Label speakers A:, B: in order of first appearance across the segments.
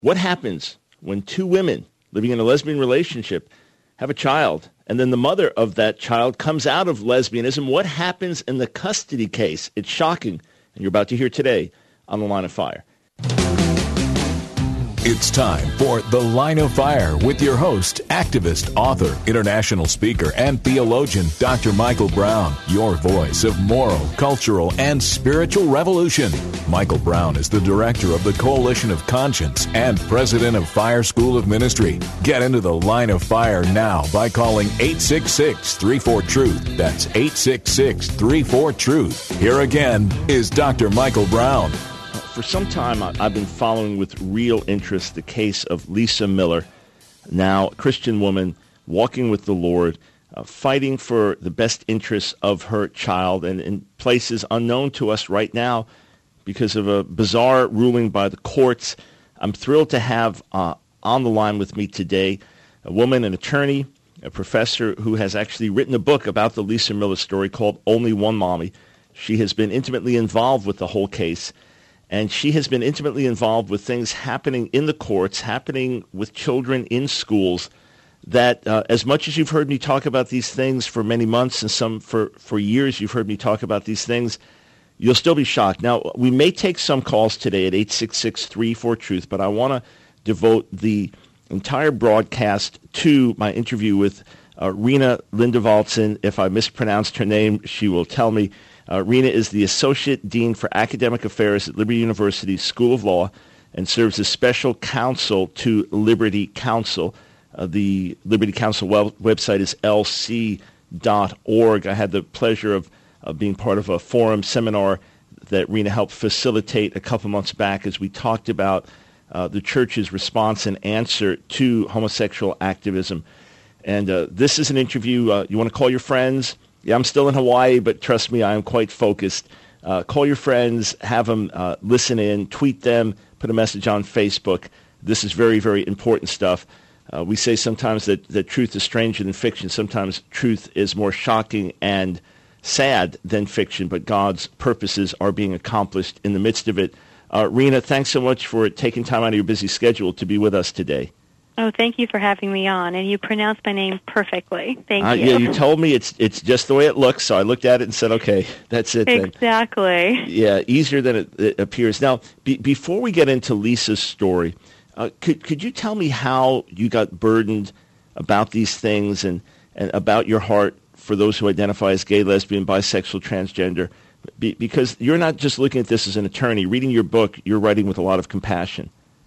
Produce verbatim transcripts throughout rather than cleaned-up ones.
A: What happens when two women living in a lesbian relationship have a child, and then the mother of that child comes out of lesbianism? What happens in the custody case? It's shocking, and you're about to hear today on The Line of Fire.
B: It's time for The Line of Fire with your host, activist, author, international speaker, and theologian, Doctor Michael Brown, your voice of moral, cultural, and spiritual revolution. Michael Brown is the director of the Coalition of Conscience and president of Fire School of Ministry. Get into The Line of Fire now by calling eight six six, three four, truth. That's eight six six, three four, truth. Here again is Doctor Michael Brown.
A: For some time, I've been following with real interest the case of Lisa Miller, now a Christian woman walking with the Lord, uh, fighting for the best interests of her child, and in places unknown to us right now because of a bizarre ruling by the courts. I'm thrilled to have uh, on the line with me today a woman, an attorney, a professor who has actually written a book about the Lisa Miller story called Only One Mommy. She has been intimately involved with the whole case. And she has been intimately involved with things happening in the courts, happening with children in schools, that uh, as much as you've heard me talk about these things for many months and some for, for years you've heard me talk about these things, you'll still be shocked. Now, we may take some calls today at eight six six, three four, truth, but I want to devote the entire broadcast to my interview with uh, Rena Lindevaltsen. If I mispronounced her name, she will tell me. Uh, Rena is the Associate Dean for Academic Affairs at Liberty University School of Law and serves as special counsel to Liberty Counsel. Uh, the Liberty Counsel web- website is L C dot org. I had the pleasure of uh, being part of a forum seminar that Rena helped facilitate a couple months back as we talked about uh, the church's response and answer to homosexual activism. And uh, this is an interview. Uh, you want to call your friends? Yeah, I'm still in Hawaii, but trust me, I am quite focused. Uh, call your friends, have them uh, listen in, tweet them, put a message on Facebook. This is very, very important stuff. Uh, we say sometimes that, that truth is stranger than fiction. Sometimes truth is more shocking and sad than fiction, but God's purposes are being accomplished in the midst of it. Uh, Rena, thanks so much for taking time out of your busy schedule to be with us today.
C: Oh, thank you for having me on, and you pronounced my name perfectly. Thank
A: uh,
C: you.
A: Yeah, you told me it's it's just the way it looks, so I looked at it and said, okay, that's it then.
C: Exactly.
A: Yeah, easier than it, it appears. Now, be, before we get into Lisa's story, uh, could could you tell me how you got burdened about these things and, and about your heart for those who identify as gay, lesbian, bisexual, transgender? Be, because you're not just looking at this as an attorney. Reading your book, you're writing with a lot of compassion.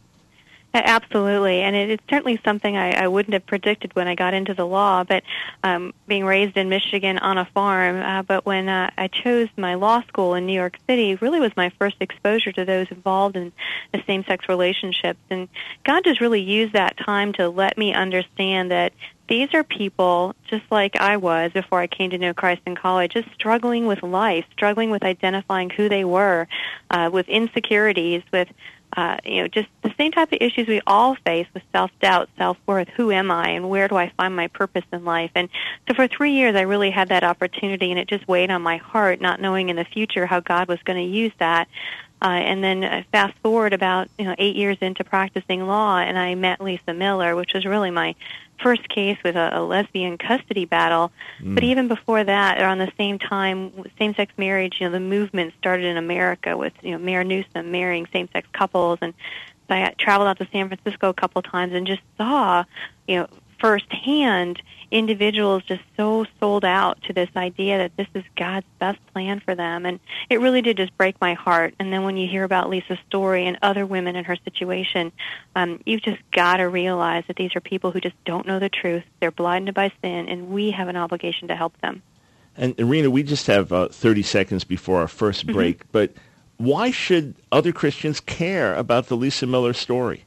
C: Absolutely, and it is certainly something I, I wouldn't have predicted when I got into the law, but um, being raised in Michigan on a farm, uh, but when uh, I chose my law school in New York City, really was my first exposure to those involved in the same-sex relationships, and God just really used that time to let me understand that these are people, just like I was before I came to know Christ in college, just struggling with life, struggling with identifying who they were, uh, with insecurities, with Uh, you know, just the same type of issues we all face with self-doubt, self-worth. Who am I, and where do I find my purpose in life? And so for three years, I really had that opportunity, and it just weighed on my heart, not knowing in the future how God was going to use that. Uh, and then uh, fast forward about you know eight years into practicing law, and I met Lisa Miller, which was really my first case with a, a lesbian custody battle. Mm. But even before that, around the same time, same-sex marriage, you know, the movement started in America with, you know, Mayor Newsom marrying same-sex couples. And so I traveled out to San Francisco a couple times and just saw, you know, firsthand individuals just so sold out to this idea that this is God's best plan for them. And it really did just break my heart. And then when you hear about Lisa's story and other women in her situation, um, you've just got to realize that these are people who just don't know the truth. They're blinded by sin, and we have an obligation to help them.
A: And, Rena, we just have uh, thirty seconds before our first break, mm-hmm. but why should other Christians care about the Lisa Miller story?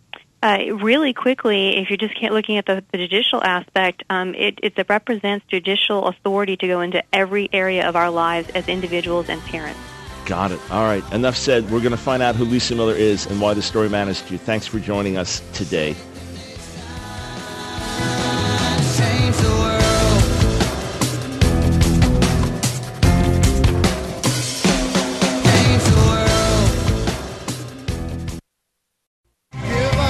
C: Uh, really quickly, if you're just looking at the, the judicial aspect, um, it, it represents judicial authority to go into every area of our lives as individuals and parents.
A: Got it. All right. Enough said. We're going to find out who Lisa Miller is and why the story matters to you. Thanks for joining us today.
D: Give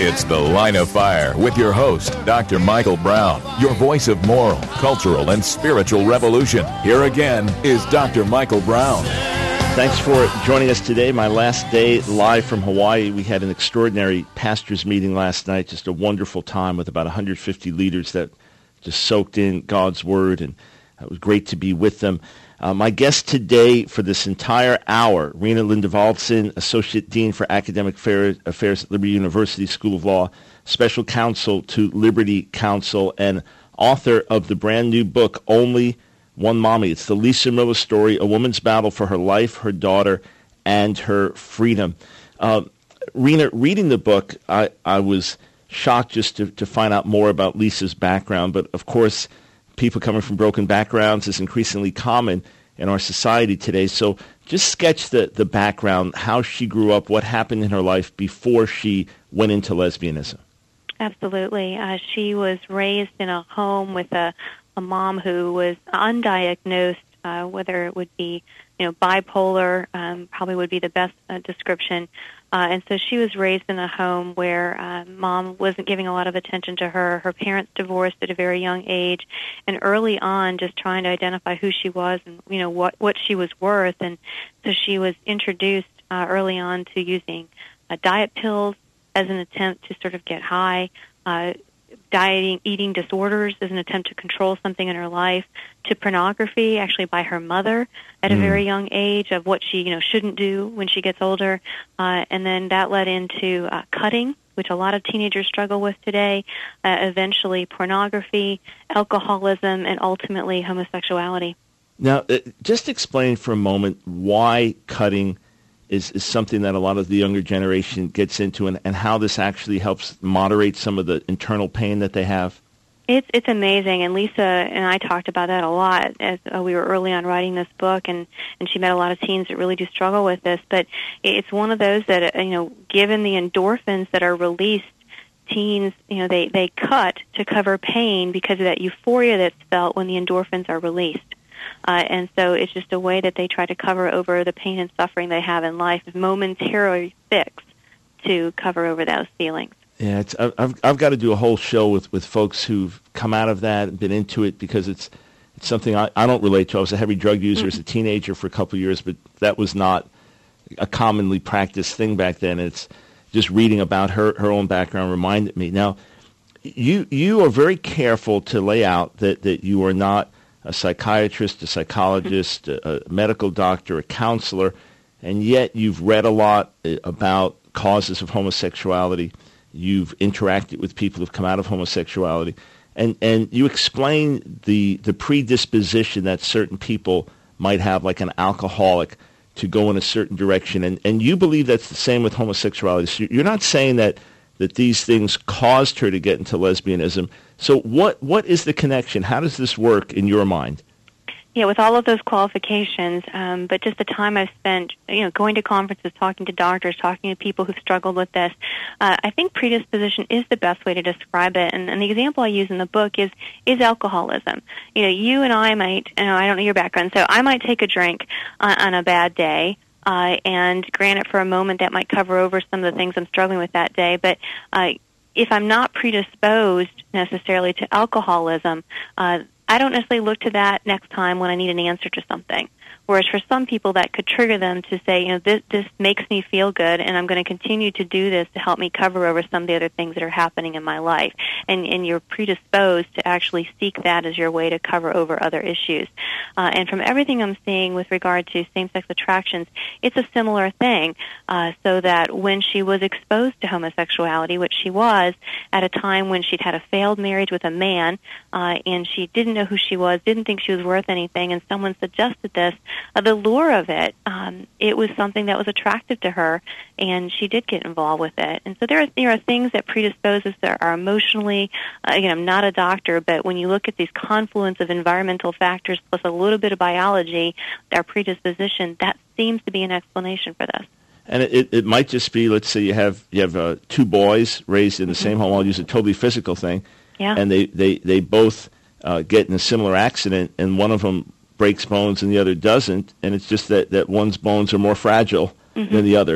B: It's The Line of Fire with your host, Doctor Michael Brown, your voice of moral, cultural, and spiritual revolution. Here again is Doctor Michael Brown.
A: Thanks for joining us today. My last day live from Hawaii. We had an extraordinary pastors' meeting last night, just a wonderful time with about one hundred fifty leaders that just soaked in God's Word, and it was great to be with them. Uh, my guest today for this entire hour, Rena Lindevaltson, Associate Dean for Academic Affairs at Liberty University School of Law, Special Counsel to Liberty Counsel, and author of the brand new book, Only One Mommy. It's the Lisa Miller story, a woman's battle for her life, her daughter, and her freedom. Uh, Rena, reading the book, I, I was shocked just to, to find out more about Lisa's background, but of course, people coming from broken backgrounds is increasingly common in our society today. So just sketch the, the background, how she grew up, what happened in her life before she went into lesbianism.
C: Absolutely. Uh, she was raised in a home with a, a mom who was undiagnosed, uh, whether it would be, you know, bipolar, um, probably would be the best uh, description. Uh, and so she was raised in a home where uh, mom wasn't giving a lot of attention to her. Her parents divorced at a very young age, and early on just trying to identify who she was and, you know, what, what she was worth. And so she was introduced uh, early on to using uh, diet pills as an attempt to sort of get high, uh, dieting, eating disorders as an attempt to control something in her life, to pornography, actually by her mother at a mm. very young age, of what she, you know, shouldn't do when she gets older. Uh, and then that led into uh, cutting, which a lot of teenagers struggle with today, uh, eventually pornography, alcoholism, and ultimately homosexuality.
A: Now, uh, just explain for a moment why cutting is, is something that a lot of the younger generation gets into, and, and how this actually helps moderate some of the internal pain that they have.
C: It's it's amazing, and Lisa and I talked about that a lot as uh, we were early on writing this book, and, and she met a lot of teens that really do struggle with this. But it's one of those that, uh, you know, given the endorphins that are released, teens, you know, they, they cut to cover pain because of that euphoria that's felt when the endorphins are released. Uh, and so it's just a way that they try to cover over the pain and suffering they have in life, momentarily fix to cover over those feelings.
A: Yeah, it's, I've I've got to do a whole show with, with folks who've come out of that and been into it, because it's it's something I, I don't relate to. I was a heavy drug user mm-hmm. as a teenager for a couple of years, but that was not a commonly practiced thing back then. It's just reading about her, her own background reminded me. Now, you you are very careful to lay out that, that you are not a psychiatrist, a psychologist, a, a medical doctor, a counselor, and yet you've read a lot about causes of homosexuality. You've interacted with people who've come out of homosexuality, and, and you explain the the predisposition that certain people might have, like an alcoholic, to go in a certain direction. And, and you believe that's the same with homosexuality. So you're not saying that, that these things caused her to get into lesbianism. So what what is the connection? How does this work in your mind?
C: Yeah, with all of those qualifications, um, but just the time I've spent, you know, going to conferences, talking to doctors, talking to people who've struggled with this, uh, I think predisposition is the best way to describe it. And, and the example I use in the book is is alcoholism. You know, you and I might, you know, I don't know your background, so I might take a drink on, on a bad day, uh, and granted, for a moment that might cover over some of the things I'm struggling with that day, but uh, if I'm not predisposed necessarily to alcoholism, uh, I don't necessarily look to that next time when I need an answer to something. Whereas for some people, that could trigger them to say, you know, this, this makes me feel good, and I'm going to continue to do this to help me cover over some of the other things that are happening in my life. And, and you're predisposed to actually seek that as your way to cover over other issues. Uh, and from everything I'm seeing with regard to same-sex attractions, it's a similar thing, uh, so that when she was exposed to homosexuality, which she was at a time when she'd had a failed marriage with a man, uh, and she didn't know who she was, didn't think she was worth anything, and someone suggested this, Uh, the lure of it, um, it was something that was attractive to her, and she did get involved with it. And so there are, there are things that predispose us that are emotionally, uh, again, I'm not a doctor, but when you look at these confluence of environmental factors plus a little bit of biology, our predisposition, that seems to be an explanation for this.
A: And it, it might just be, let's say you have you have uh, two boys raised in the mm-hmm. same home. I'll use a totally physical thing.
C: Yeah.
A: And they, they, they both uh, get in a similar accident, and one of them breaks bones and the other doesn't, and it's just that, that one's bones are more fragile mm-hmm. than the other.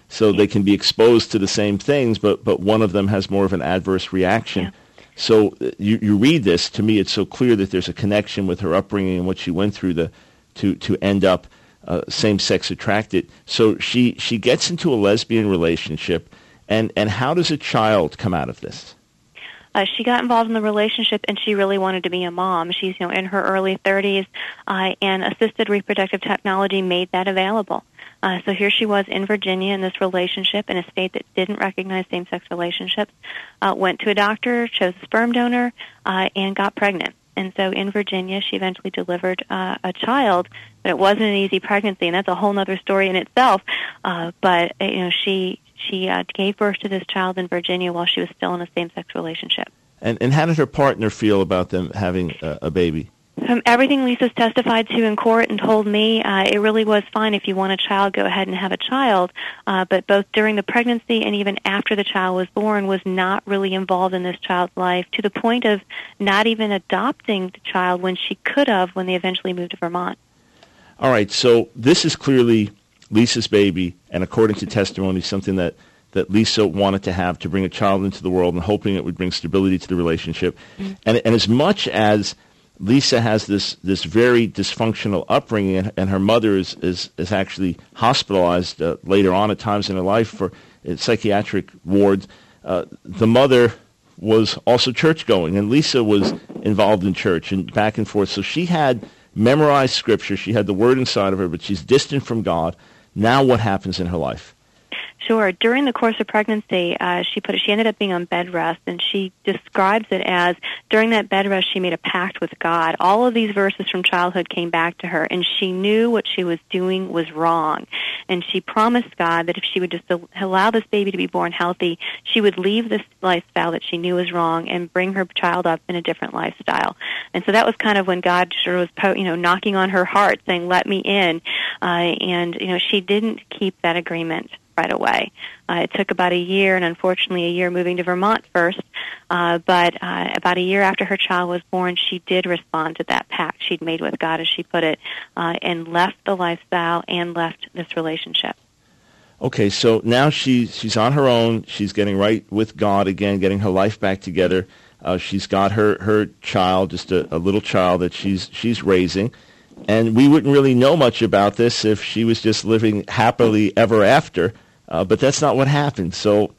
A: So they can be exposed to the same things, but, but one of them has more of an adverse reaction.
C: Yeah.
A: So you, you read this, to me it's so clear that there's a connection with her upbringing and what she went through to, to, to end up uh, same-sex attracted. So she, she gets into a lesbian relationship, and, and how does a child come out of this?
C: Uh, she got involved in the relationship, and she really wanted to be a mom. She's, you know, in her early thirties, uh, and assisted reproductive technology made that available. Uh, so here she was in Virginia in this relationship in a state that didn't recognize same-sex relationships, uh, went to a doctor, chose a sperm donor, uh, and got pregnant. And so in Virginia, she eventually delivered uh, a child, but it wasn't an easy pregnancy, and that's a whole other story in itself. Uh, but, you know, she she uh, gave birth to this child in Virginia while she was still in a same-sex relationship.
A: And, and how did her partner feel about them having a, a baby?
C: From everything Lisa's testified to in court and told me, uh, it really was fine. If you want a child, go ahead and have a child. Uh, but both during the pregnancy and even after the child was born, was not really involved in this child's life, to the point of not even adopting the child when she could have when they eventually moved to Vermont.
A: All right, so this is clearly Lisa's baby, and according to testimony, something that, that Lisa wanted to have, to bring a child into the world and hoping it would bring stability to the relationship. Mm-hmm. And, and as much as Lisa has this, this very dysfunctional upbringing, and, and her mother is, is, is actually hospitalized uh, later on at times in her life for uh, psychiatric wards. Uh, the mother was also church-going, and Lisa was involved in church and back and forth. So she had memorized Scripture. She had the Word inside of her, but she's distant from God. Now what happens in her life?
C: Sure. During the course of pregnancy, uh, she put she ended up being on bed rest, and she describes it as during that bed rest she made a pact with God. All of these verses from childhood came back to her, and she knew what she was doing was wrong. And she promised God that if she would just allow this baby to be born healthy, she would leave this lifestyle that she knew was wrong and bring her child up in a different lifestyle. And so that was kind of when God sort of was, you know, knocking on her heart, saying, "Let me in." Uh, and you know, she didn't keep that agreement right away. Uh, it took about a year, and unfortunately a year moving to Vermont first, uh, but uh, about a year after her child was born, she did respond to that pact she'd made with God, as she put it, uh, and left the lifestyle and left this relationship.
A: Okay, so now she's, she's on her own. She's getting right with God again, getting her life back together. Uh, she's got her, her child, just a, a little child that she's she's raising. And we wouldn't really know much about this if she was just living happily ever after. Uh, but that's not what happened. So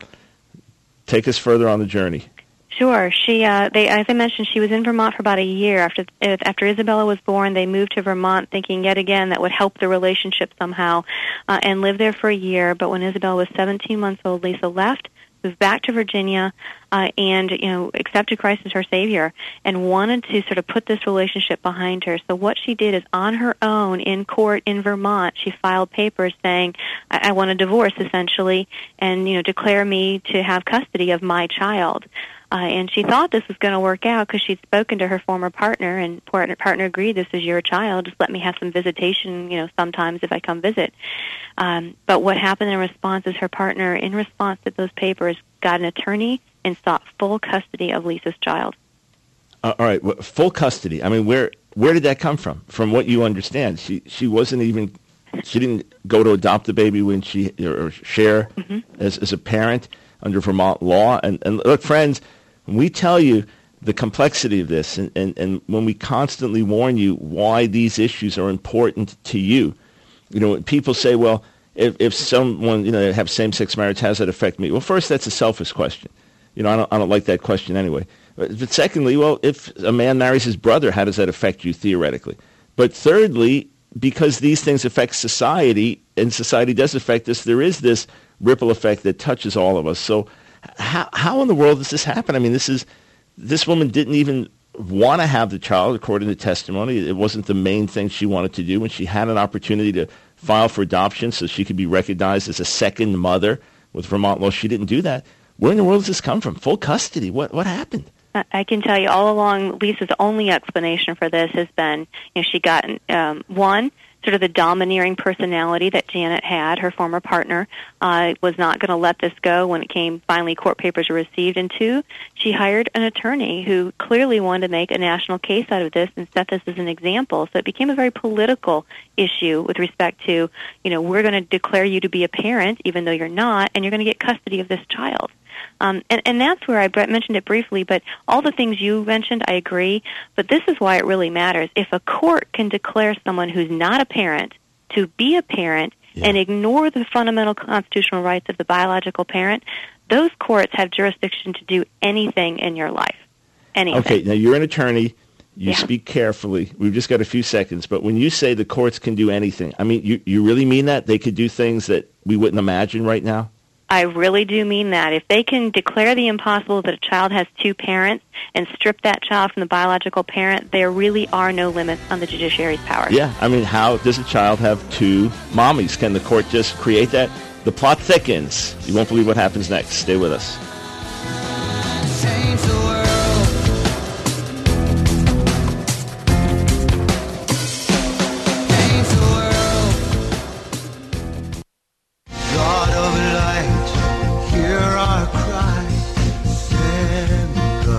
A: take us further on the journey.
C: Sure. She, uh, they, as I mentioned, she was in Vermont for about a year. After after Isabella was born, they moved to Vermont, thinking yet again that would help the relationship somehow, uh, and lived there for a year. But when Isabella was seventeen months old, Lisa left, moved back to Virginia, uh, and you know accepted Christ as her Savior, and wanted to sort of put this relationship behind her. So what she did is, on her own in court in Vermont, she filed papers saying, "I, I want a divorce, essentially, and you know declare me to have custody of my child." Uh, and she thought this was going to work out because she'd spoken to her former partner, and partner partner agreed, "This is your child. Just let me have some visitation, you know, sometimes if I come visit." Um, but what happened in response is her partner, in response to those papers, got an attorney and sought full custody of Lisa's child.
A: Uh, all right, well, full custody. I mean, where where did that come from? From what you understand, she she wasn't even she didn't go to adopt the baby when she or share mm-hmm. as as a parent under Vermont law. And and look, friends, when we tell you the complexity of this, and, and, and when we constantly warn you why these issues are important to you, you know, people say, well, if, if someone, you know, have same-sex marriage, how does that affect me? Well, first, that's a selfish question. You know, I don't, I don't like that question anyway. But, but secondly, well, if a man marries his brother, how does that affect you theoretically? But thirdly, because these things affect society, and society does affect us, there is this ripple effect that touches all of us. So how how in the world does this happen? I mean, this is this woman didn't even want to have the child, according to testimony. It wasn't the main thing she wanted to do. When she had an opportunity to file for adoption so she could be recognized as a second mother with Vermont law, she didn't do that. Where in the world does this come from? Full custody. What what happened?
C: I can tell you all along, Lisa's only explanation for this has been, you know, she got, um, one, sort of the domineering personality that Janet had, her former partner, uh, was not going to let this go when it came, finally court papers were received. And two, she hired an attorney who clearly wanted to make a national case out of this and set this as an example. So it became a very political issue with respect to, you know, we're going to declare you to be a parent even though you're not, and you're going to get custody of this child. Um, and, and that's where I mentioned it briefly, but all the things you mentioned, I agree. But this is why it really matters. If a court can declare someone who's not a parent to be a parent yeah. and ignore the fundamental constitutional rights of the biological parent, those courts have jurisdiction to do anything in your life. Anything.
A: Okay, now you're an attorney. You
C: yeah.
A: speak carefully. We've just got a few seconds. But when you say the courts can do anything, I mean, you, you really mean that? They could do things that we wouldn't imagine right now?
C: I really do mean that. If they can declare the impossible that a child has two parents and strip that child from the biological parent, there really are no limits on the judiciary's power.
A: Yeah, I mean, how does a child have two mommies? Can the court just create that? The plot thickens. You won't believe what happens next. Stay with us.
D: Change the world. Change the world. God of light, hear our cry. Send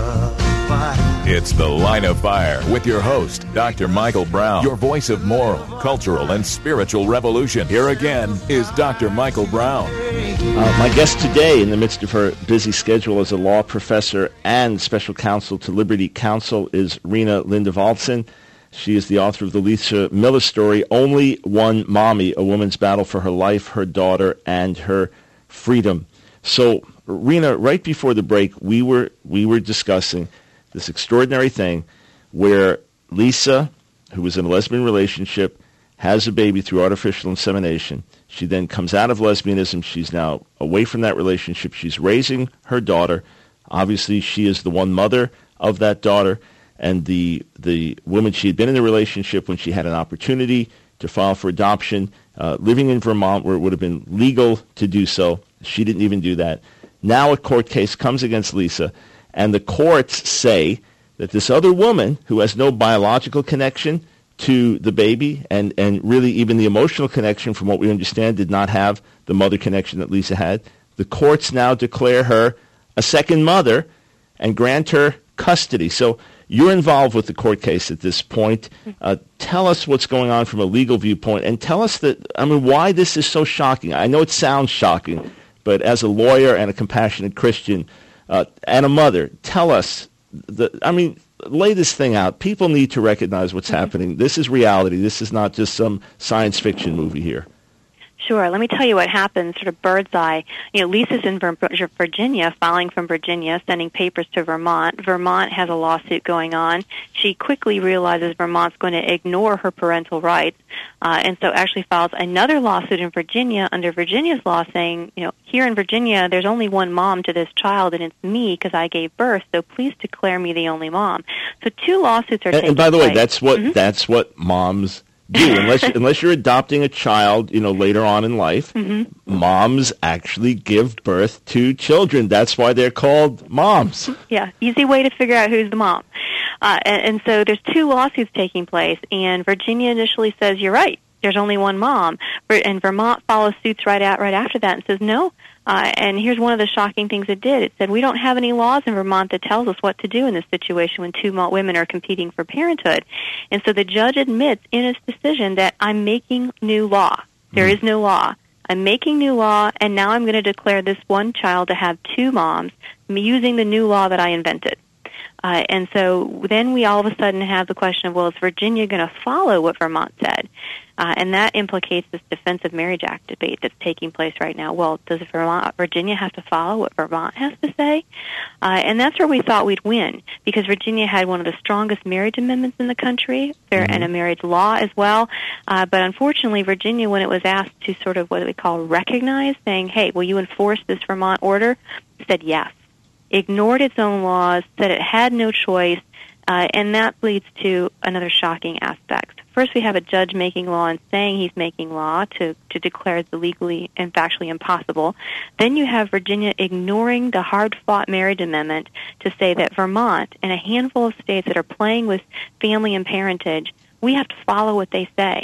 D: goodbye.
B: It's The Line of Fire with your host, Doctor Michael Brown, your voice of moral, cultural, and spiritual revolution. Here again is Doctor Michael Brown.
A: Uh, my guest today, in the midst of her busy schedule as a law professor and special counsel to Liberty Counsel, is Rena Lindavalson. She is the author of the Lisa Miller story, Only One Mommy, A Woman's Battle for Her Life, Her Daughter, and Her Freedom. So, Rena, right before the break, we were we were discussing this extraordinary thing where Lisa, who was in a lesbian relationship, has a baby through artificial insemination. She then comes out of lesbianism. She's now away from that relationship. She's raising her daughter. Obviously, she is the one mother of that daughter. And the the woman she had been in a relationship when she had an opportunity to file for adoption, uh, living in Vermont where it would have been legal to do so. She didn't even do that. Now a court case comes against Lisa, and the courts say that this other woman who has no biological connection to the baby and, and really even the emotional connection, from what we understand, did not have the mother connection that Lisa had. The courts now declare her a second mother and grant her custody. So you're involved with the court case at this point. Uh, tell us what's going on from a legal viewpoint, and tell us that, I mean, why this is so shocking. I know it sounds shocking, but as a lawyer and a compassionate Christian uh, and a mother, tell us, the, I mean, lay this thing out. People need to recognize what's happening. This is reality. This is not just some science fiction movie here.
C: Sure. Let me tell you what happened, sort of bird's eye. You know, Lisa's in Virginia, filing from Virginia, sending papers to Vermont. Vermont has a lawsuit going on. She quickly realizes Vermont's going to ignore her parental rights, uh, and so actually files another lawsuit in Virginia under Virginia's law saying, you know, here in Virginia, there's only one mom to this child, and it's me because I gave birth, so please declare me the only mom. So two lawsuits are
A: and,
C: taking
A: And by the
C: place.
A: way, that's what
C: mm-hmm.
A: that's what moms do. Unless unless you're adopting a child, you know, later on in life, mm-hmm. moms actually give birth to children. That's why they're called moms.
C: Yeah, easy way to figure out who's the mom. Uh, and, and so there's two lawsuits taking place, and Virginia initially says, you're right, there's only one mom. And Vermont follows suits right out right after that and says, no. Uh, and here's one of the shocking things it did. It said, we don't have any laws in Vermont that tells us what to do in this situation when two women are competing for parenthood. And so the judge admits in his decision that I'm making new law. There mm. is no law. I'm making new law, and now I'm going to declare this one child to have two moms using the new law that I invented. Uh, and so then we all of a sudden have the question of, well, is Virginia going to follow what Vermont said? Uh, and that implicates this Defense of Marriage Act debate that's taking place right now. Well, does Vermont, Virginia have to follow what Vermont has to say? Uh, and that's where we thought we'd win, because Virginia had one of the strongest marriage amendments in the country, there, mm-hmm. and a marriage law as well. Uh, but unfortunately, Virginia, when it was asked to sort of what we call recognize, saying, hey, will you enforce this Vermont order, said yes. Ignored its own laws, said it had no choice, uh, and that leads to another shocking aspect. First, we have a judge making law and saying he's making law to, to declare the legally and factually impossible. Then you have Virginia ignoring the hard-fought marriage amendment to say that Vermont and a handful of states that are playing with family and parentage, we have to follow what they say.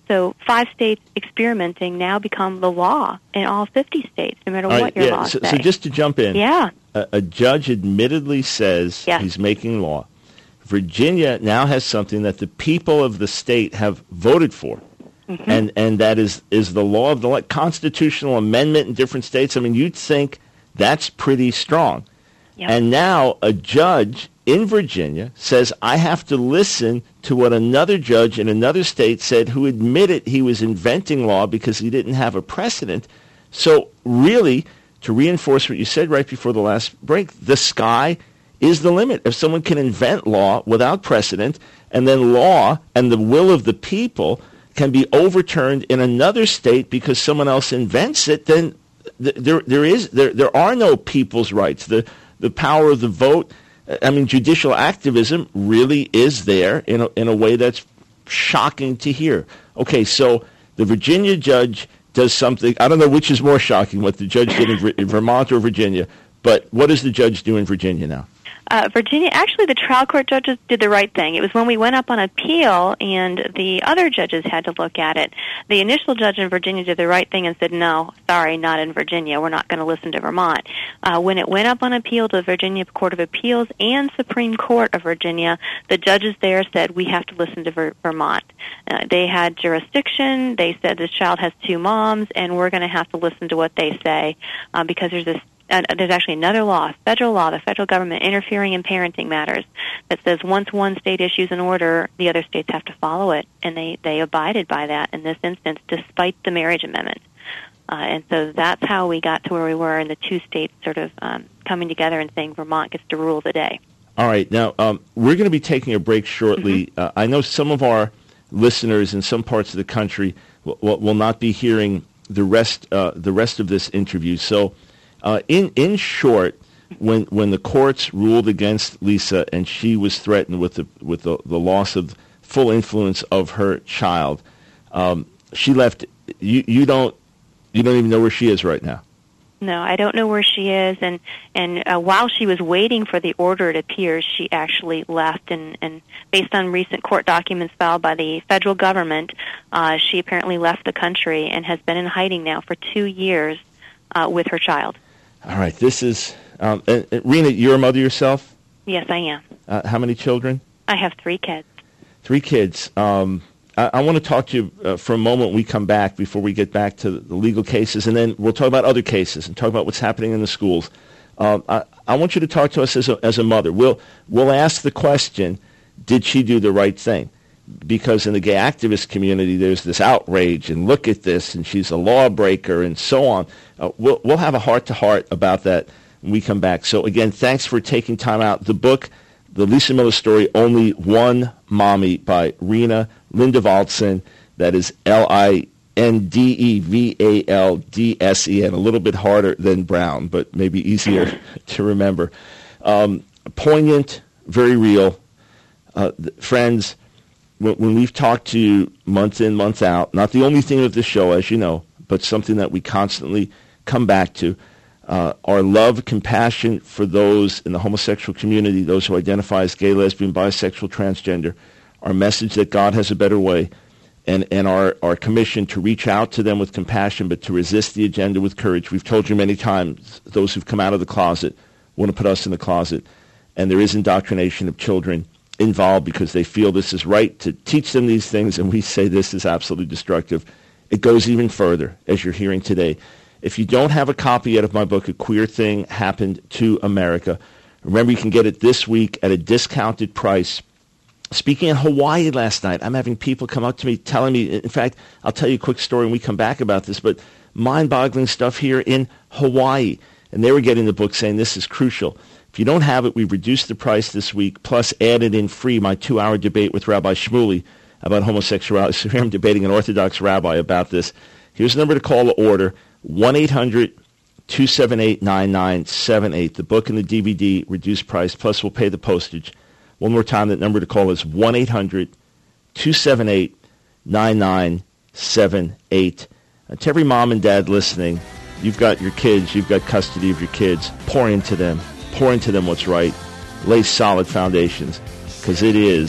C: So five states experimenting now become the law in all fifty states, no matter
A: All
C: what
A: right,
C: your
A: yeah,
C: laws
A: so,
C: say.
A: so just to jump in,
C: yeah.
A: a, a judge admittedly says
C: Yes.
A: he's making law. Virginia now has something that the people of the state have voted for.
C: Mm-hmm.
A: And and that is, is the law of the like, constitutional amendment in different states. I mean, you'd think that's pretty strong.
C: Yep.
A: And now a judge in Virginia says, I have to listen to what another judge in another state said, who admitted he was inventing law because he didn't have a precedent. So really, to reinforce what you said right before the last break, the sky is the limit. If someone can invent law without precedent, and then law and the will of the people can be overturned in another state because someone else invents it, then th- there there is there there are no people's rights. The the power of the vote, I mean, judicial activism really is there in a, in a way that's shocking to hear. Okay, so the Virginia judge does something. I don't know which is more shocking, what the judge did in, Ver- in Vermont or Virginia, but what does the judge do in Virginia now?
C: Uh, Virginia, actually, the trial court judges did the right thing. It was when we went up on appeal and the other judges had to look at it. The initial judge in Virginia did the right thing and said, no, sorry, not in Virginia. We're not going to listen to Vermont. Uh, when it went up on appeal to the Virginia Court of Appeals and Supreme Court of Virginia, the judges there said, we have to listen to Ver- Vermont. Uh, they had jurisdiction. They said this child has two moms, and we're going to have to listen to what they say uh, because there's this Uh, there's actually another law, federal law, the federal government interfering in parenting matters, that says once one state issues an order, the other states have to follow it, and they, they abided by that in this instance, despite the marriage amendment. Uh, and so that's how we got to where we were, in the two states sort of um, coming together and saying Vermont gets to rule the day.
A: All right. Now, um, we're going to be taking a break shortly. Mm-hmm. Uh, I know some of our listeners in some parts of the country will, will not be hearing the rest uh, the rest of this interview. So uh, in in short, when when the courts ruled against Lisa and she was threatened with the with the, the loss of full influence of her child, um, she left. You you don't you don't even know where she is right now.
C: No, I don't know where she is, and and uh, while she was waiting for the order, it appears she actually left, and, and based on recent court documents filed by the federal government, uh, she apparently left the country and has been in hiding now for two years uh, with her child.
A: All right, this is, um, uh, uh, Rena, you're a mother yourself?
C: Yes, I am.
A: Uh, how many children?
C: I have three kids.
A: Three kids. Um, I, I want to talk to you uh, for a moment when we come back, before we get back to the legal cases, and then we'll talk about other cases and talk about what's happening in the schools. Um, I, I want you to talk to us as a, as a mother. We'll, we'll ask the question, did she do the right thing? Because in the gay activist community, there's this outrage, and look at this, and she's a lawbreaker, and so on. Uh, we'll, we'll have a heart-to-heart about that when we come back. So, again, thanks for taking time out. The book, The Lisa Miller Story, Only One Mommy, by Rena Lindevaldsen. That is L I N D E V A L D S E N. A little bit harder than Brown, but maybe easier to remember. Um, poignant, very real. Uh, th- friends, when, when we've talked to you month in, month out, not the only thing of this show, as you know, but something that we constantly come back to, Uh, our love, compassion for those in the homosexual community, those who identify as gay, lesbian, bisexual, transgender, our message that God has a better way, and, and our, our commission to reach out to them with compassion, but to resist the agenda with courage. We've told you many times, those who've come out of the closet want to put us in the closet, and there is indoctrination of children involved because they feel this is right to teach them these things, and we say this is absolutely destructive. It goes even further, as you're hearing today. If you don't have a copy yet of my book, A Queer Thing Happened to America, remember you can get it this week at a discounted price. Speaking in Hawaii last night, I'm having people come up to me telling me, in fact, I'll tell you a quick story when we come back about this, but mind-boggling stuff here in Hawaii. And they were getting the book saying this is crucial. If you don't have it, we've reduced the price this week, plus added in free my two-hour debate with Rabbi Shmuley about homosexuality. So here I'm debating an Orthodox rabbi about this. Here's the number to call to order. one eight hundred two seven eight nine nine seven eight. The book and the D V D, reduced price, plus we'll pay the postage. One more time, that number to call is one eight hundred two seven eight nine nine seven eight. And to every mom and dad listening, you've got your kids, you've got custody of your kids. Pour into them. Pour into them what's right. Lay solid foundations, because it is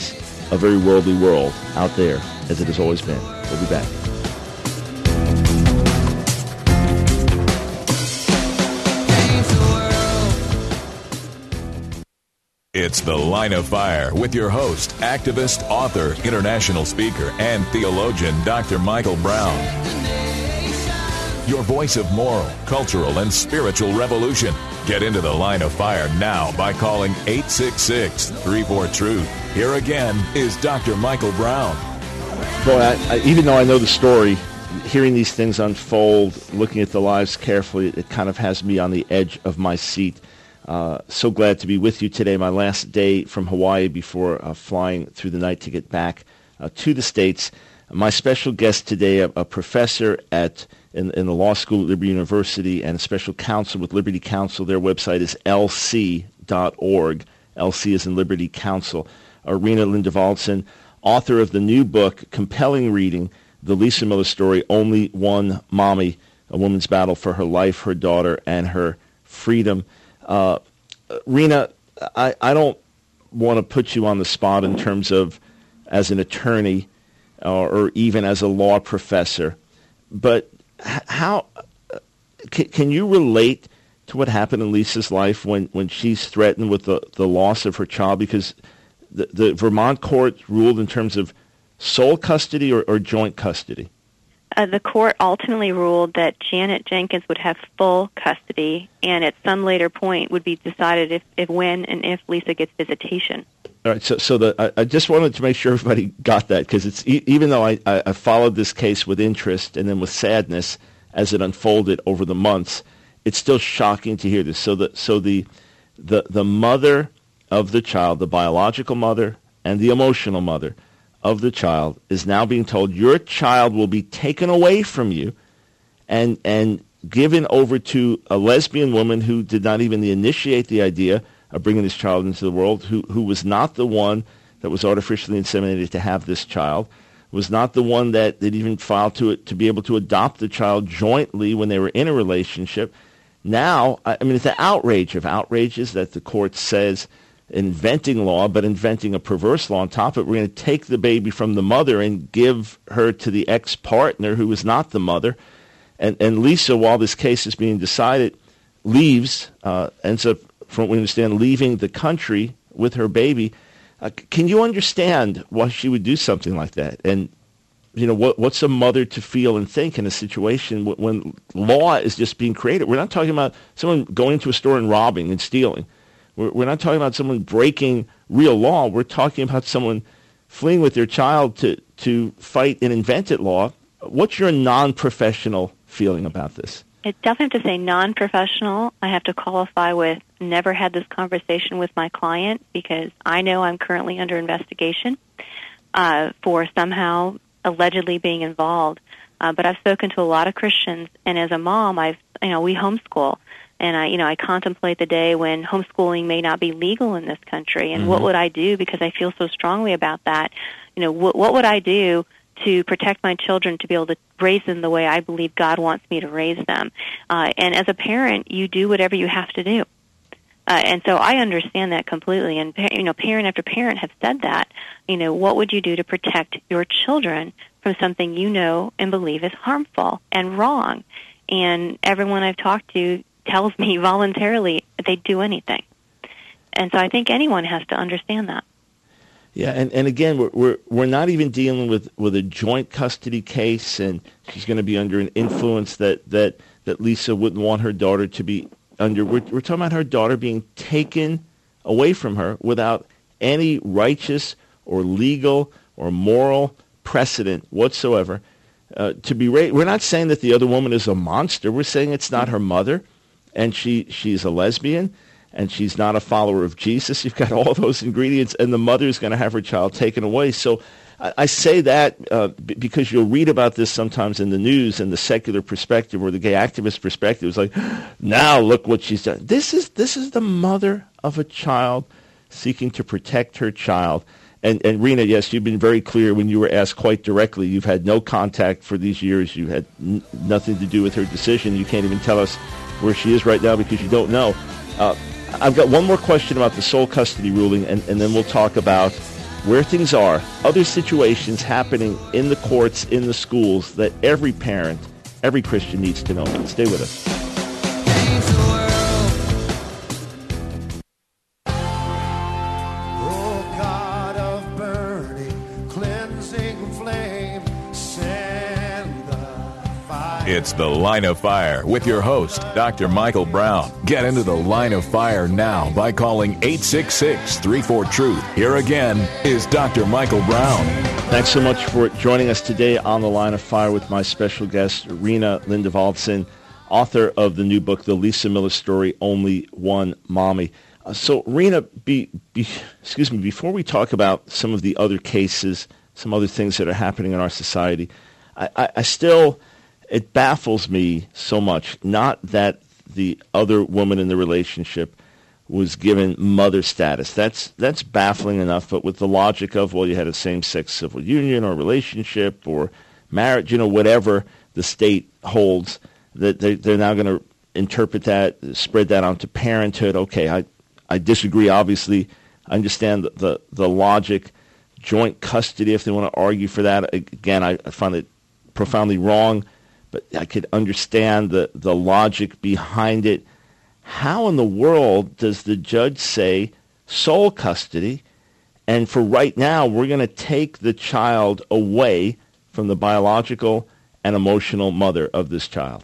A: a very worldly world out there, as it has always been. We'll be back.
B: It's The Line of Fire with your host, activist, author, international speaker, and theologian, Doctor Michael Brown. Your voice of moral, cultural, and spiritual revolution. Get into The Line of Fire now by calling eight six six, three four, truth. Here again is Doctor Michael Brown.
A: Boy, I, I, even though I know the story, hearing these things unfold, looking at the lives carefully, it kind of has me on the edge of my seat. Uh, so glad to be with you today, my last day from Hawaii before uh, flying through the night to get back uh, to the States. My special guest today, a, a professor at in, in the law school at Liberty University and a special counsel with Liberty Counsel. Their website is L C dot org. L C is in Liberty Counsel. Rena Lindevaltson, author of the new book, compelling reading, The Lisa Miller Story, Only One Mommy, a woman's battle for her life, her daughter, and her freedom. Uh, Rena, I, I don't want to put you on the spot in terms of as an attorney or, or even as a law professor, but how can, can you relate to what happened in Lisa's life when, when she's threatened with the, the loss of her child? Because the, the Vermont court ruled in terms of sole custody or, or joint custody.
C: Uh, the court ultimately ruled that Janet Jenkins would have full custody, and at some later point would be decided if, if when and if Lisa gets visitation.
A: All right, so so the, I, I just wanted to make sure everybody got that, because it's e- even though I, I, I followed this case with interest and then with sadness as it unfolded over the months, it's still shocking to hear this. So the so the the the mother of the child, the biological mother and the emotional mother of the child, is now being told your child will be taken away from you and and given over to a lesbian woman who did not even initiate the idea of bringing this child into the world, who who was not the one that was artificially inseminated to have this child, was not the one that, that even filed to it to be able to adopt the child jointly when they were in a relationship. Now, I mean, it's the outrage of outrages that the court says inventing law, but inventing a perverse law on top of it. We're going to take the baby from the mother and give her to the ex-partner who is not the mother. And, and Lisa, while this case is being decided, leaves, uh, ends up, from what we understand, leaving the country with her baby. Uh, can you understand why she would do something like that? And, you know, what, what's a mother to feel and think in a situation when, when law is just being created? We're not talking about someone going to a store and robbing and stealing. We're not talking about someone breaking real law. We're talking about someone fleeing with their child to, to fight an invented law. What's your non-professional feeling about this?
C: I definitely have to say non-professional. I have to qualify with never had this conversation with my client because I know I'm currently under investigation uh, for somehow allegedly being involved. Uh, but I've spoken to a lot of Christians, and as a mom, I've you know we homeschool. And I, you know, I contemplate the day when homeschooling may not be legal in this country, and mm-hmm. what would I do because I feel so strongly about that? You know, what, what would I do to protect my children to be able to raise them the way I believe God wants me to raise them? Uh, and as a parent, you do whatever you have to do. Uh, and so I understand that completely. And you know, parent after parent have said that. You know, what would you do to protect your children from something you know and believe is harmful and wrong? And everyone I've talked to tells me voluntarily they'd do anything. And so I think anyone has to understand that.
A: Yeah, and, and again, we're, we're we're not even dealing with, with a joint custody case, and she's going to be under an influence that, that, that Lisa wouldn't want her daughter to be under. We're, we're talking about her daughter being taken away from her without any righteous or legal or moral precedent whatsoever. Uh, to be ra- We're not saying that the other woman is a monster. We're saying it's not her mother. And she, she's a lesbian, and she's not a follower of Jesus. You've got all those ingredients, and the mother is going to have her child taken away. So I, I say that uh, b- because you'll read about this sometimes in the news in the secular perspective or the gay activist perspective. It's like, now look what she's done. This is this is the mother of a child seeking to protect her child. And, and Rena, yes, you've been very clear when you were asked quite directly. You've had no contact for these years. You had n- nothing to do with her decision. You can't even tell us where she is right now because you don't know. Uh, I've got one more question about the sole custody ruling, and, and then we'll talk about where things are, other situations happening in the courts, in the schools that every parent, every Christian needs to know. Stay with us.
D: Change the world. Oh, God of burning, cleansing flame, send the fire.
B: It's The Line of Fire with your host, Doctor Michael Brown. Get into the Line of Fire now by calling eight six six, three four, truth. Here again is Doctor Michael Brown.
A: Thanks so much for joining us today on The Line of Fire with my special guest, Rena Lindevaldsen, author of the new book, The Lisa Miller Story, Only One Mommy. Uh, so, Rena, be, be, excuse me, before we talk about some of the other cases, some other things that are happening in our society, I, I, I still, it baffles me so much, not that the other woman in the relationship was given mother status. That's that's baffling enough, but with the logic of, well, you had a same-sex civil union or relationship or marriage, you know, whatever the state holds, that they, they're now going to interpret that, spread that onto parenthood. Okay, I, I disagree, obviously. I understand the, the, the logic, joint custody, if they want to argue for that. Again, I, I find it profoundly wrong, but I could understand the, the logic behind it. How in the world does the judge say sole custody, and for right now, we're going to take the child away from the biological and emotional mother of this child?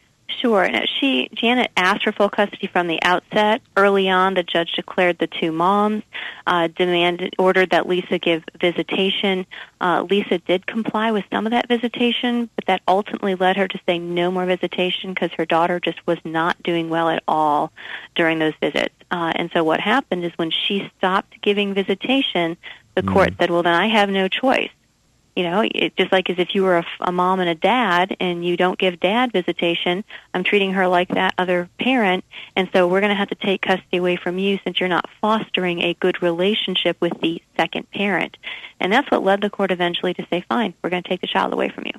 C: Sure. Now, she, Janet asked for full custody from the outset. Early on, the judge declared the two moms, uh, demanded, ordered that Lisa give visitation. Uh, Lisa did comply with some of that visitation, but that ultimately led her to say no more visitation because her daughter just was not doing well at all during those visits. Uh, and so what happened is when she stopped giving visitation, the mm. court said, well, then I have no choice. You know, it, just like as if you were a, a mom and a dad and you don't give dad visitation, I'm treating her like that other parent, and so we're going to have to take custody away from you since you're not fostering a good relationship with the second parent. And that's what led the court eventually to say, fine, we're going to take the child away from you.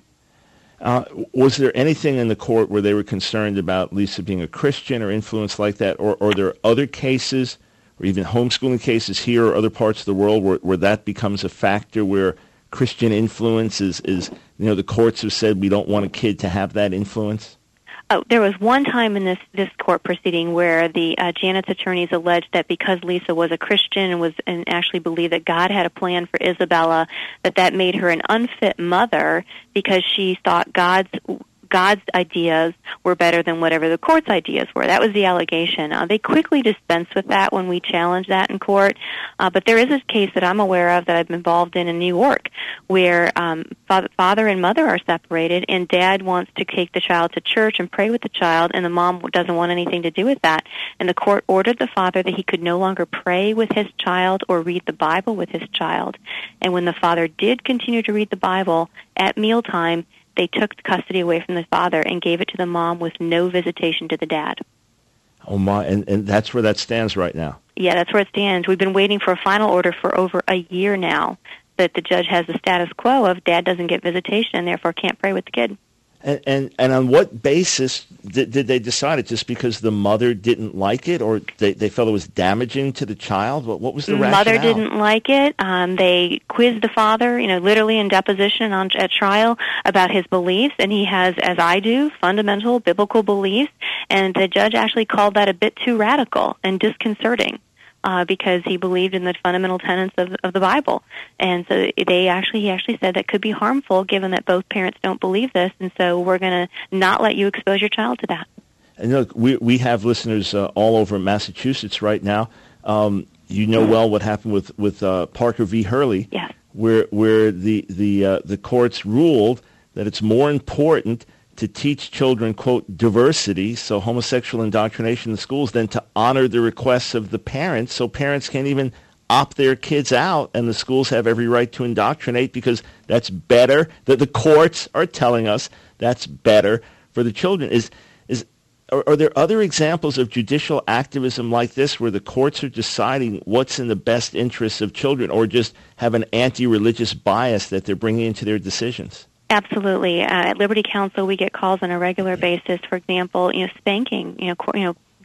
A: Uh, was there anything in the court where they were concerned about Lisa being a Christian or influence like that, or, or are there other cases or even homeschooling cases here or other parts of the world where, where that becomes a factor where Christian influence is, is, you know, the courts have said we don't want a kid to have that influence?
C: Oh, there was one time in this, this court proceeding where the uh, Janet's attorneys alleged that because Lisa was a Christian and was and actually believed that God had a plan for Isabella, that that made her an unfit mother because she thought God's God's ideas were better than whatever the court's ideas were. That was the allegation. Uh, they quickly dispensed with that when we challenged that in court. Uh, but there is a case that I'm aware of that I've been involved in in New York where um, father, father and mother are separated and dad wants to take the child to church and pray with the child and the mom doesn't want anything to do with that. And the court ordered the father that he could no longer pray with his child or read the Bible with his child. And when the father did continue to read the Bible at mealtime, they took custody away from the father and gave it to the mom with no visitation to the dad.
A: Oh, my, and, and that's where that stands right now.
C: Yeah, that's where it stands. We've been waiting for a final order for over a year now that the judge has the status quo of dad doesn't get visitation and therefore can't pray with the kid.
A: And and, and on what basis did, did they decide it? Just because the mother didn't like it, or they, they felt it was damaging to the child? What, what was the rationale?
C: Mother didn't like it. Um, they quizzed the father, you know, literally in deposition on at trial about his beliefs, and he has, as I do, fundamental biblical beliefs, and the judge actually called that a bit too radical and disconcerting. Uh, because he believed in the fundamental tenets of, of the Bible. And so they actually, he actually said that could be harmful given that both parents don't believe this, and so we're going to not let you expose your child to that.
A: And look, we we have listeners uh, all over Massachusetts right now. Um, you know well what happened with, with uh, Parker v. Hurley,
C: yes.
A: where where the, the, uh, the courts ruled that it's more important to teach children, quote, diversity, so homosexual indoctrination in the schools, than to honor the requests of the parents, so parents can't even opt their kids out, and the schools have every right to indoctrinate because that's better, that the courts are telling us that's better for the children. Is is are, are there other examples of judicial activism like this where the courts are deciding what's in the best interests of children, or just have an anti-religious bias that they're bringing into their decisions?
C: Absolutely. Uh, at Liberty Counsel, we get calls on a regular basis. For example, you know, spanking. You know, co- you know,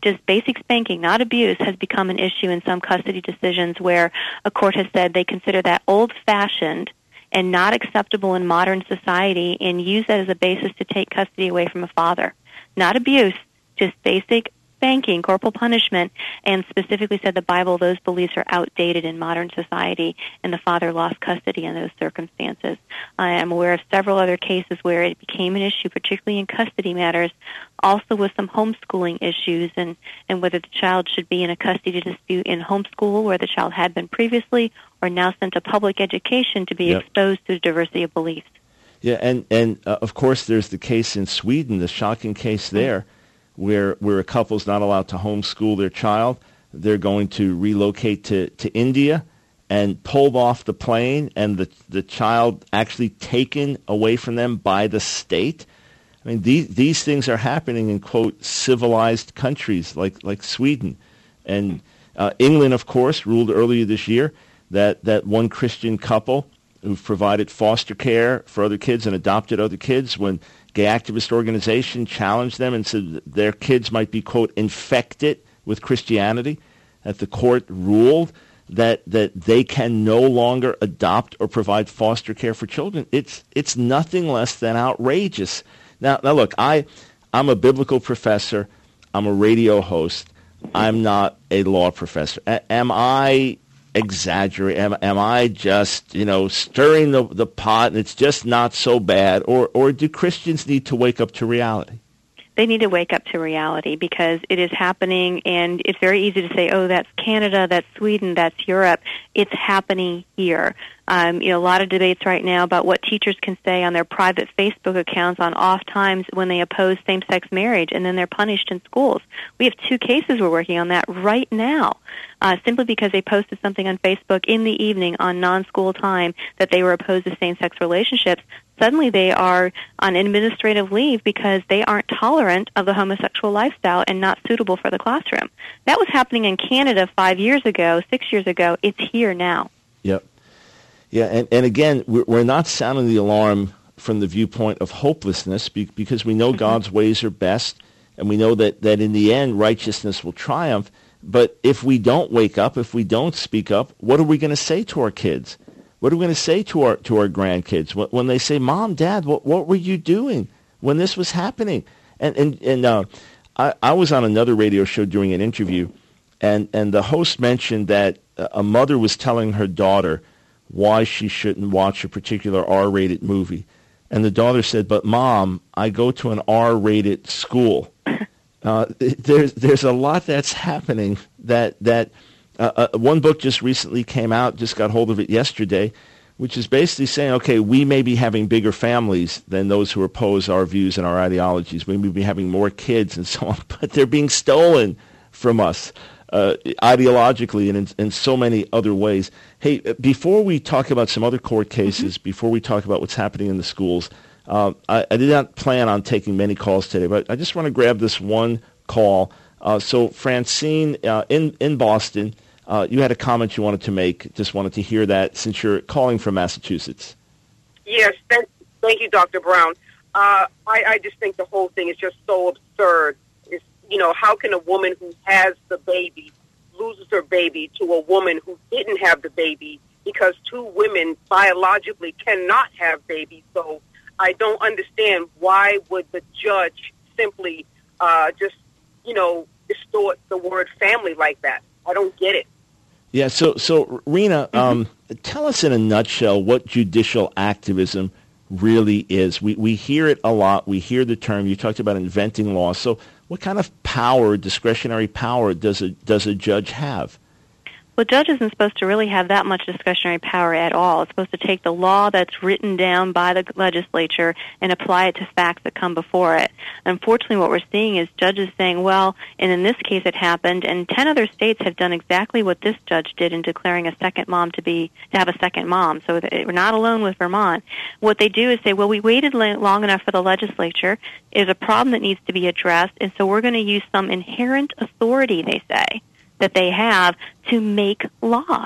C: just basic spanking, not abuse, has become an issue in some custody decisions where a court has said they consider that old-fashioned and not acceptable in modern society and use that as a basis to take custody away from a father. Not abuse, just basic spanking, corporal punishment, and specifically said the Bible, those beliefs are outdated in modern society, and the father lost custody in those circumstances. I am aware of several other cases where it became an issue, particularly in custody matters, also with some homeschooling issues and, and whether the child should be in a custody dispute in homeschool where the child had been previously or now sent to public education to be
A: Yep.
C: exposed to diversity of beliefs.
A: Yeah, and, and uh, of course there's the case in Sweden, the shocking case there, where where a couple's not allowed to homeschool their child. They're going to relocate to, to India and pulled off the plane, and the the child actually taken away from them by the state. I mean, these these things are happening in, quote, civilized countries like, like Sweden. And uh, England, of course, ruled earlier this year that, that one Christian couple who provided foster care for other kids and adopted other kids, when gay activist organization challenged them and said that their kids might be, quote, infected with Christianity, that the court ruled that that they can no longer adopt or provide foster care for children. It's it's nothing less than outrageous. Now, now look, I, I'm a biblical professor. I'm a radio host. I'm not a law professor. A- am I exaggerating? Am, am I just, you know, stirring the, the pot and it's just not so bad? Or, or do Christians need to wake up to reality?
C: They need to wake up to reality because it is happening, and it's very easy to say, oh, that's Canada, that's Sweden, that's Europe. It's happening here. Um, you know, a lot of debates right now about what teachers can say on their private Facebook accounts on off times when they oppose same-sex marriage, and then they're punished in schools. We have two cases we're working on that right now, uh, simply because they posted something on Facebook in the evening on non-school time that they were opposed to same-sex relationships. Suddenly they are on administrative leave because they aren't tolerant of the homosexual lifestyle and not suitable for the classroom. That was happening in Canada five years ago, six years ago. It's here now.
A: Yep. Yeah, and, and again, we're, we're not sounding the alarm from the viewpoint of hopelessness be, because we know mm-hmm. God's ways are best, and we know that, that in the end righteousness will triumph. But if we don't wake up, if we don't speak up, what are we going to say to our kids? What are we going to say to our to our grandkids when they say, "Mom, Dad, what what were you doing when this was happening?" And and and uh, I, I was on another radio show doing an interview, and, and the host mentioned that a mother was telling her daughter why she shouldn't watch a particular R-rated movie, and the daughter said, "But Mom, I go to an R-rated school." uh, there's there's a lot that's happening that that. Uh, uh, one book just recently came out, just got hold of it yesterday, which is basically saying, okay, we may be having bigger families than those who oppose our views and our ideologies. We may be having more kids and so on, but they're being stolen from us uh, ideologically and in, in so many other ways. Hey, before we talk about some other court cases, mm-hmm. before we talk about what's happening in the schools, uh, I, I did not plan on taking many calls today, but I just want to grab this one call. Uh, so Francine uh, in, in Boston, Uh, you had a comment you wanted to make. Just wanted to hear that since you're calling from Massachusetts.
E: Yes, thank, thank you, Doctor Brown. Uh, I, I just think the whole thing is just so absurd. It's, you know, how can a woman who has the baby loses her baby to a woman who didn't have the baby because two women biologically cannot have babies? So I don't understand why would the judge simply uh, just, you know, distort the word family like that. I don't get it.
A: Yeah, so, so Rena, mm-hmm. um, tell us in a nutshell what judicial activism really is. We we hear it a lot. We hear the term. You talked about inventing law. So what kind of power, discretionary power, does a, does a judge have?
C: Well, a judge isn't supposed to really have that much discretionary power at all. It's supposed to take the law that's written down by the legislature and apply it to facts that come before it. Unfortunately, what we're seeing is judges saying, well, and in this case it happened, and ten other states have done exactly what this judge did in declaring a second mom to be to have a second mom. So we're not alone with Vermont. What they do is say, well, we waited long enough for the legislature. There's a problem that needs to be addressed, and so we're going to use some inherent authority, they say, that they have to make law.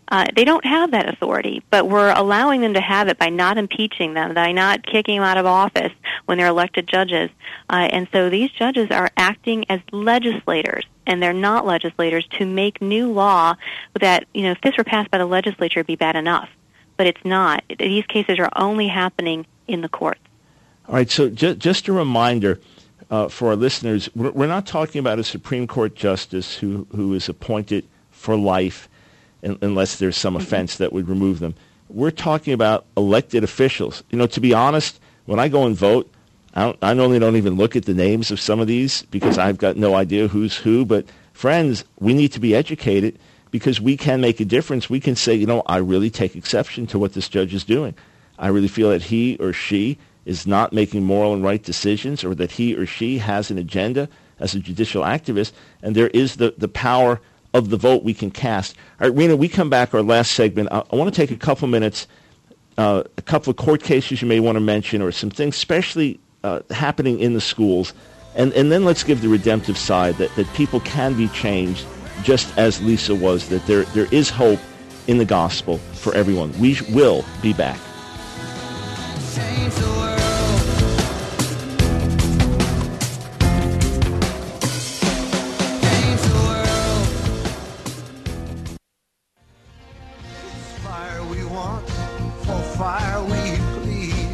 C: Uh, they don't have that authority, but we're allowing them to have it by not impeaching them, by not kicking them out of office when they're elected judges. Uh, and so these judges are acting as legislators, and they're not legislators, to make new law that, you know, if this were passed by the legislature, it'd be bad enough. But it's not. These cases are only happening in the courts.
A: All right, so ju- just a reminder uh, for our listeners, we're, we're not talking about a Supreme Court justice who, who is appointed for life, in, unless there's some mm-hmm. offense that would remove them. We're talking about elected officials. You know, to be honest, when I go and vote, I, don't, I normally don't even look at the names of some of these because I've got no idea who's who. But friends, we need to be educated because we can make a difference. We can say, you know, I really take exception to what this judge is doing. I really feel that he or she is not making moral and right decisions, or that he or she has an agenda as a judicial activist, and there is the, the power of the vote we can cast. All right, Rena, we come back, our last segment. I, I want to take a couple minutes, uh, a couple of court cases you may want to mention, or some things especially uh, happening in the schools, and, and then let's give the redemptive side, that, that people can be changed, just as Lisa was, that there there is hope in the gospel for everyone. We will be back.
D: Change the world. Change the world. Fire we want, for fire we plead.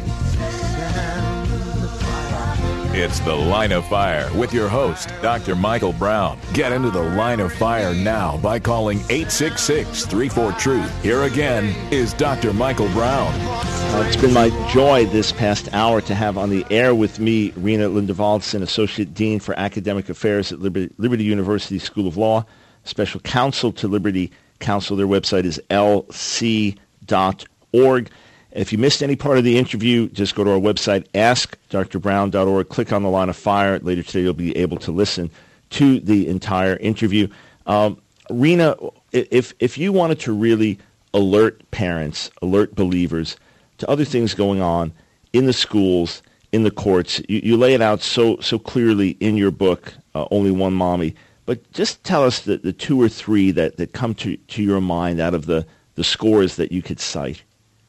D: Stand the fire.
B: It's The Line of Fire with your host, Doctor Michael Brown. Get into the Line of Fire now by calling eight six six, three four, TRUTH. Here again is Doctor Michael Brown.
A: Uh, it's been my joy this past hour to have on the air with me Rena Lindevaldsen, Associate Dean for Academic Affairs at Liberty, Liberty University School of Law, Special Counsel to Liberty Counsel. Their website is L C dot org. If you missed any part of the interview, just go to our website, ask d r brown dot org. Click on the Line of Fire. Later today, you'll be able to listen to the entire interview. Um, Rena, if if you wanted to really alert parents, alert believers to other things going on in the schools, in the courts, you, you lay it out so so clearly in your book, uh, Only One Mommy. But just tell us the, the two or three that, that come to, to your mind out of the, the scores that you could cite.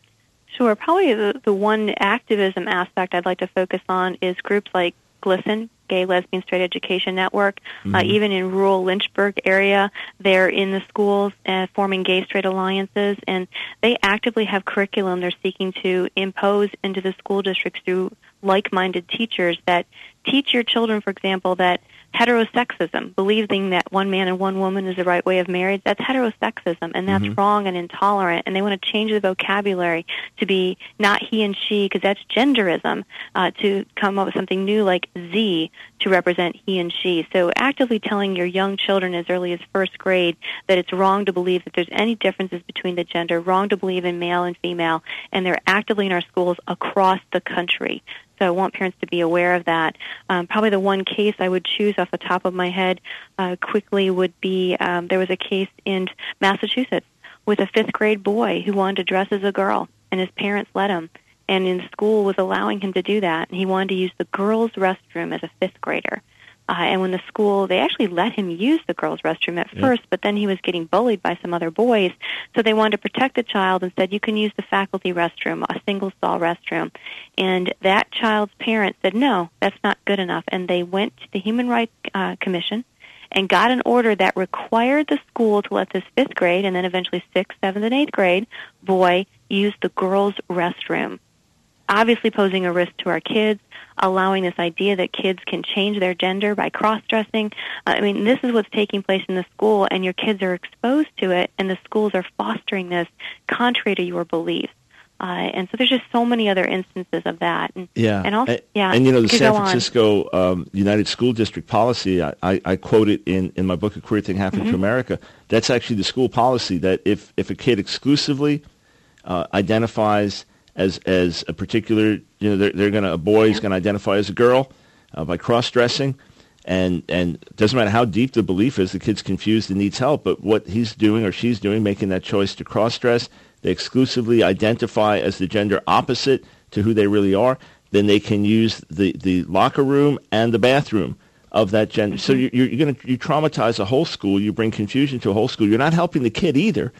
C: Sure. Probably the, the one activism aspect I'd like to focus on is groups like GLSEN, Gay, Lesbian, Straight Education Network. Mm-hmm. Uh, even in rural Lynchburg area, they're in the schools uh, forming gay, straight alliances, and they actively have curriculum they're seeking to impose into the school districts through like-minded teachers that teach your children, for example, that heterosexism, believing that one man and one woman is the right way of marriage, that's heterosexism, and that's mm-hmm. wrong and intolerant, and they want to change the vocabulary to be not he and she, because that's genderism, uh, to come up with something new like Z to represent he and she. So actively telling your young children as early as first grade that it's wrong to believe that there's any differences between the gender, wrong to believe in male and female, and they're actively in our schools across the country. So I want parents to be aware of that. Um, probably the one case I would choose off the top of my head uh, quickly would be um, there was a case in Massachusetts with a fifth grade boy who wanted to dress as a girl, and his parents let him. And in school was allowing him to do that. And he wanted to use the girls' restroom as a fifth grader. Uh, and when the school, they actually let him use the girls' restroom at first, but then he was getting bullied by some other boys. So they wanted to protect the child and said, you can use the faculty restroom, a single-stall restroom. And that child's parents said, no, that's not good enough. And they went to the Human Rights uh, Commission and got an order that required the school to let this fifth grade and then eventually sixth, seventh, and eighth grade boy use the girls' restroom, obviously posing a risk to our kids, allowing this idea that kids can change their gender by cross-dressing. Uh, I mean, this is what's taking place in the school, and your kids are exposed to it, and the schools are fostering this contrary to your beliefs. Uh, and so there's just so many other instances of that. And,
A: yeah.
C: And, also,
A: and,
C: yeah,
A: and you know, the San Francisco um, United School District policy, I, I, I quote it in, in my book, A Queer Thing Happened mm-hmm. to America. That's actually the school policy, that if, if a kid exclusively uh, identifies as as a particular, you know, they're, they're going to, a boy is yeah. going to identify as a girl uh, by cross-dressing, and and it doesn't matter how deep the belief is, the kid's confused and needs help, but what he's doing or she's doing, making that choice to cross-dress, they exclusively identify as the gender opposite to who they really are, then they can use the, the locker room and the bathroom of that gender. Mm-hmm. So you're, you're going to you traumatize a whole school, you bring confusion to a whole school, you're not helping the kid either.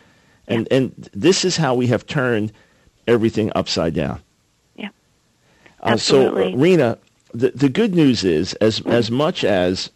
A: And
C: yeah.
A: and this is how we have turned everything upside down.
C: Yeah,
A: absolutely. Uh, so, uh, Rena, the the good news is, as as much as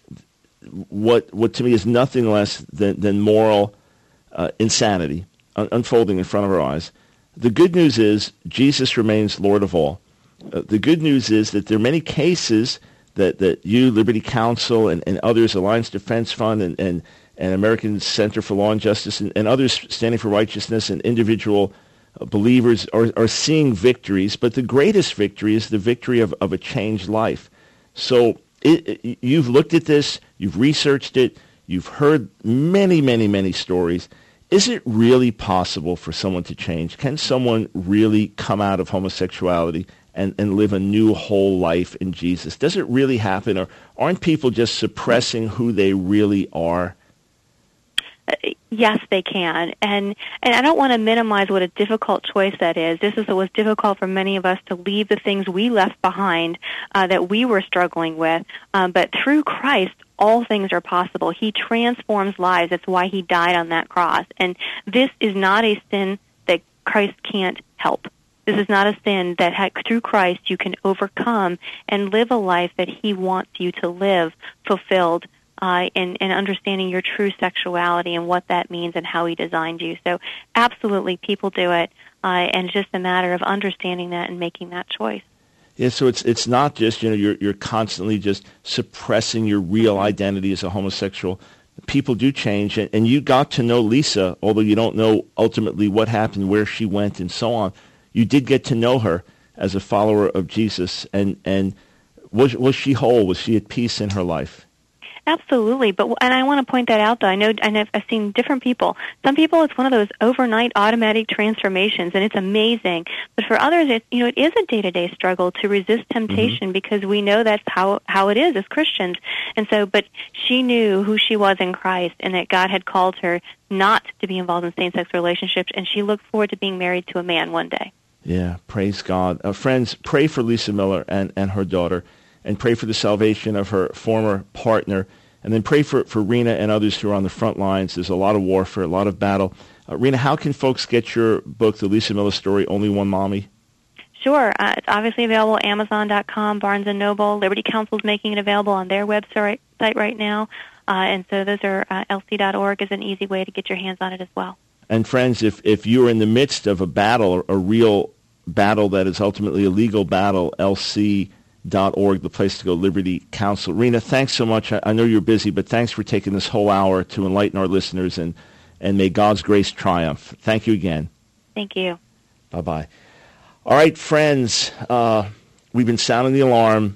A: what what to me is nothing less than than moral uh, insanity un- unfolding in front of our eyes, the good news is Jesus remains Lord of all. Uh, the good news is that there are many cases that, that you, Liberty Counsel, and, and others, Alliance Defense Fund, and, and, and American Center for Law and Justice, and, and others standing for righteousness, and individual uh, believers are, are seeing victories. But the greatest victory is the victory of, of a changed life. So it, it, you've looked at this, you've researched it, you've heard many, many, many stories. Is it really possible for someone to change? Can someone really come out of homosexuality and, and live a new whole life in Jesus? Does it really happen, or aren't people just suppressing who they really are?
C: Uh, yes, they can. And and I don't want to minimize what a difficult choice that is. This is what was difficult for many of us to leave the things we left behind uh, that we were struggling with. Um, but through Christ, all things are possible. He transforms lives. That's why he died on that cross. And this is not a sin that Christ can't help. This is not a sin that ha- through Christ you can overcome and live a life that he wants you to live, fulfilled, uh, in, in understanding your true sexuality and what that means and how he designed you. So absolutely, people do it, uh, and it's just a matter of understanding that and making that choice.
A: Yeah, so it's it's not just, you know, you're you're constantly just suppressing your real identity as a homosexual. People do change, and, and you got to know Lisa, although you don't know ultimately what happened, where she went, and so on. You did get to know her as a follower of Jesus, and and was was she whole? Was she at peace in her life?
C: Absolutely, but and I want to point that out, though. I know, and I've, I've seen different people. Some people, it's one of those overnight automatic transformations, and it's amazing. But for others, it you know, it is a day-to-day struggle to resist temptation, mm-hmm. because we know that's how how it is as Christians. And so, but she knew who she was in Christ, and that God had called her not to be involved in same-sex relationships, and she looked forward to being married to a man one day.
A: Yeah, praise God. Uh, friends, pray for Lisa Miller and, and her daughter, and pray for the salvation of her former partner. And then pray for, for Rena and others who are on the front lines. There's a lot of warfare, a lot of battle. Uh, Rena, how can folks get your book, The Lisa Miller Story, Only One Mommy?
C: Sure. Uh, it's obviously available at Amazon dot com, Barnes and Noble. Liberty Counsel is making it available on their website right now. Uh, and so those are, uh, L C dot org is an easy way to get your hands on it as well. And
A: friends, if, if you're in the midst of a battle, a real battle that is ultimately a legal battle, L C dot org, the place to go, Liberty Counsel. Rena, thanks so much. I, I know you're busy, but thanks for taking this whole hour to enlighten our listeners, and, and may God's grace triumph. Thank you again.
C: Thank you.
A: Bye-bye. All right, friends, uh, we've been sounding the alarm,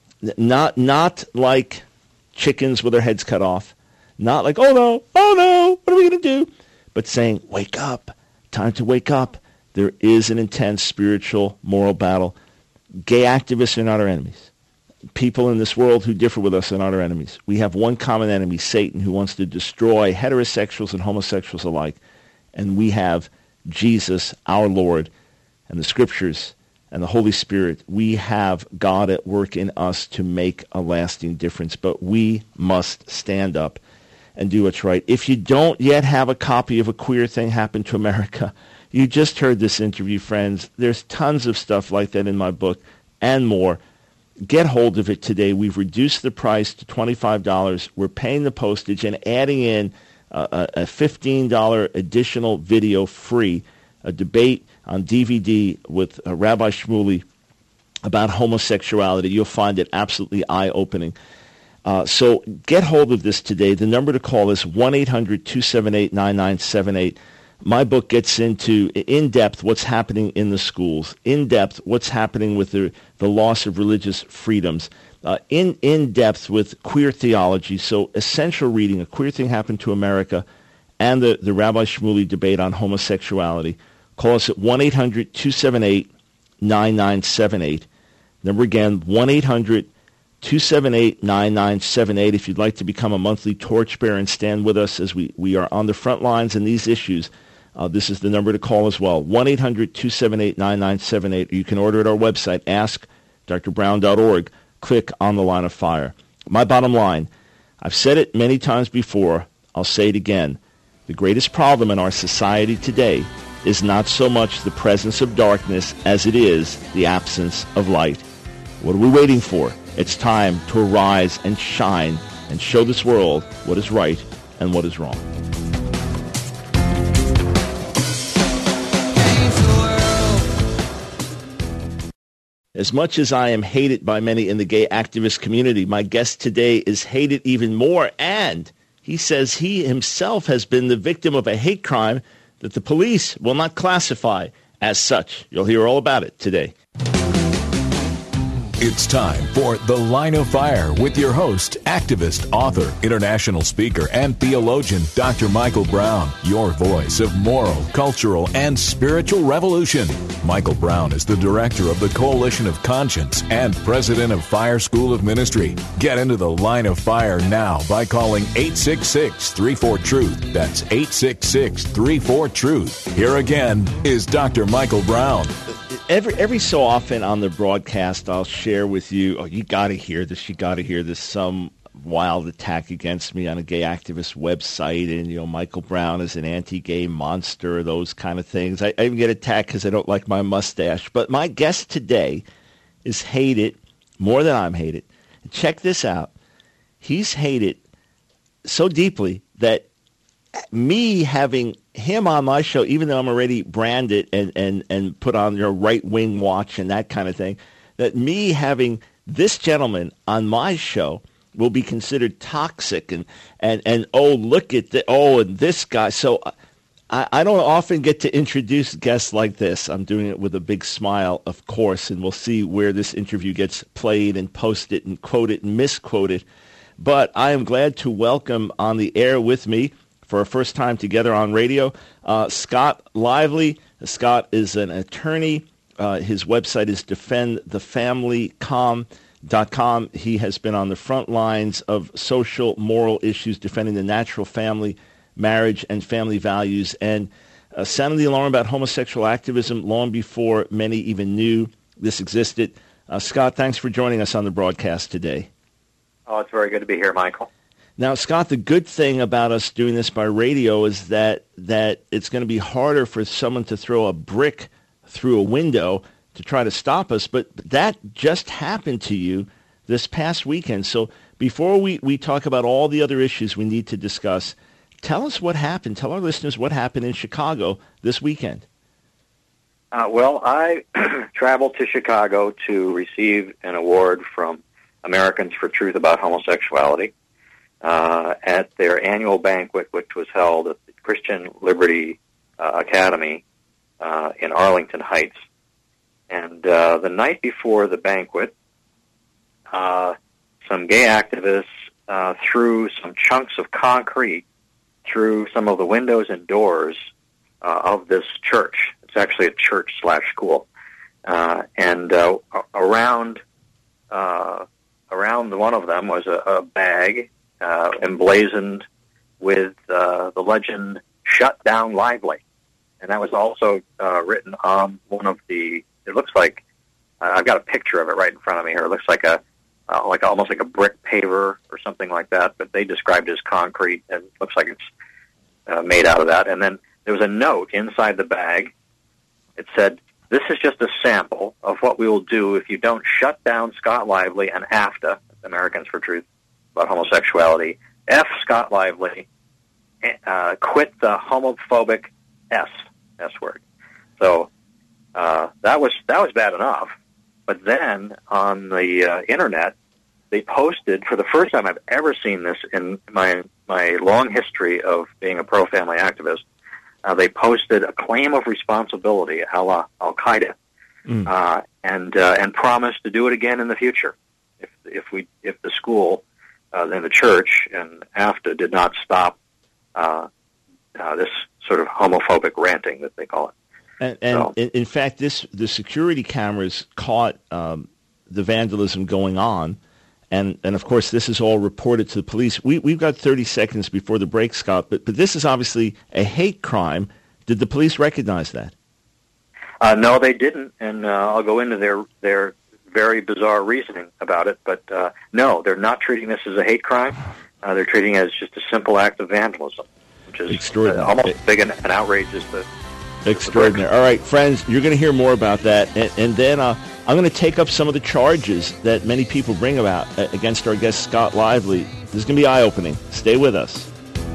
A: not not like chickens with their heads cut off, not like, oh no, oh no, what are we going to do? But saying, wake up, time to wake up. There is an intense spiritual, moral battle. Gay activists are not our enemies. People in this world who differ with us are not our enemies. We have one common enemy, Satan, who wants to destroy heterosexuals and homosexuals alike. And we have Jesus, our Lord, and the Scriptures and the Holy Spirit. We have God at work in us to make a lasting difference. But we must stand up and do what's right. If you don't yet have a copy of A Queer Thing Happened to America, you just heard this interview, friends. There's tons of stuff like that in my book and more. Get hold of it today. We've reduced the price to twenty-five dollars. We're paying the postage and adding in uh, a fifteen dollars additional video free, a debate on D V D with uh, Rabbi Shmuley about homosexuality. You'll find it absolutely eye-opening. Uh, so get hold of this today. The number to call is one eight hundred two seven eight nine nine seven eight. My book gets into, in depth, what's happening in the schools, in depth, what's happening with the, the loss of religious freedoms, uh, in, in depth with queer theology. So essential reading, A Queer Thing Happened to America, and the, the Rabbi Shmuley debate on homosexuality. Call us at one eight hundred two seven eight nine nine seven eight. Number again, one eight hundred two seven eight nine nine seven eight. If you'd like to become a monthly torchbearer and stand with us as we, we are on the front lines in these issues, Uh, this is the number to call as well, one eight hundred two seven eight nine nine seven eight. Or you can order at our website, ask dr brown dot org. Click on the Line of Fire. My bottom line, I've said it many times before, I'll say it again. The greatest problem in our society today is not so much the presence of darkness as it is the absence of light. What are we waiting for? It's time to arise and shine and show this world what is right and what is wrong. As much as I am hated by many in the gay activist community, my guest today is hated even more, and he says he himself has been the victim of a hate crime that the police will not classify as such. You'll hear all about it today.
B: It's time for The Line of Fire with your host, activist, author, international speaker, and theologian, Doctor Michael Brown, your voice of moral, cultural, and spiritual revolution. Michael Brown is the director of the Coalition of Conscience and president of Fire School of Ministry. Get into The Line of Fire now by calling eight six six, three four, truth. That's eight six six, three four, truth. Here again is Doctor Michael Brown.
A: Every every so often on the broadcast, I'll share with you, oh, you got to hear this, you got to hear this, some wild attack against me on a gay activist website, and, you know, Michael Brown is an anti-gay monster, those kind of things. I, I even get attacked because I don't like my mustache. But my guest today is hated more than I'm hated. Check this out. He's hated so deeply that me having him on my show, even though I'm already branded and, and, and put on your right-wing watch and that kind of thing, that me having this gentleman on my show will be considered toxic and, and, and oh, look at the, oh, and this guy. So I, I don't often get to introduce guests like this. I'm doing it with a big smile, of course, and we'll see where this interview gets played and posted and quoted and misquoted. But I am glad to welcome on the air with me for our first time together on radio, uh, Scott Lively. Scott is an attorney. Uh, his website is defend the family com dot com. He has been on the front lines of social, moral issues, defending the natural family, marriage, and family values, and uh, sounding the alarm about homosexual activism long before many even knew this existed. Uh, Scott, thanks for joining us on the broadcast today.
F: Oh, it's very good to be here, Michael.
A: Now, Scott, the good thing about us doing this by radio is that that it's going to be harder for someone to throw a brick through a window to try to stop us, but that just happened to you this past weekend. So before we, we talk about all the other issues we need to discuss, tell us what happened. Tell our listeners what happened in Chicago this weekend.
F: Uh, well, I traveled to Chicago to receive an award from Americans for Truth about Homosexuality. Uh, at their annual banquet, which was held at the Christian Liberty uh, Academy uh, in Arlington Heights. And uh, the night before the banquet, uh, some gay activists uh, threw some chunks of concrete through some of the windows and doors uh, of this church. It's actually a church slash school. Uh, and uh, around uh, around one of them was a, a bag Uh, emblazoned with uh, the legend, "Shut Down Lively." And that was also uh, written on one of the, it looks like, uh, I've got a picture of it right in front of me here. It looks like a, uh, like almost like a brick paver or something like that, but they described it as concrete, and it looks like it's uh, made out of that. And then there was a note inside the bag. It said, "This is just a sample of what we will do if you don't shut down Scott Lively and AFTA," Americans for Truth about Homosexuality, F Scott Lively, uh, quit the homophobic S, S word. So uh, that was that was bad enough. But then on the uh, internet, they posted, for the first time I've ever seen this in my my long history of being a pro-family activist, uh, they posted a claim of responsibility a la Al-Qaeda, mm. uh, and uh, and promised to do it again in the future if if we if the school uh, and the church and AFTA did not stop uh, uh, this sort of homophobic ranting that they call it.
A: And, and
F: so,
A: in, in fact, this the security cameras caught um, the vandalism going on, and and of course this is all reported to the police. We we've got thirty seconds before the break, Scott, but but this is obviously a hate crime. Did the police recognize that?
F: Uh, no, they didn't, and uh, I'll go into their their very bizarre reasoning about it. But uh, no, they're not treating this as a hate crime. Uh, they're treating it as just a simple act of vandalism. which is
A: Extraordinary.
F: Uh, almost as big an, an outrage as the
A: Extraordinary. All right, friends, you're going to hear more about that. And, and then uh, I'm going to take up some of the charges that many people bring about uh, against our guest, Scott Lively. This is going to be eye-opening. Stay with us.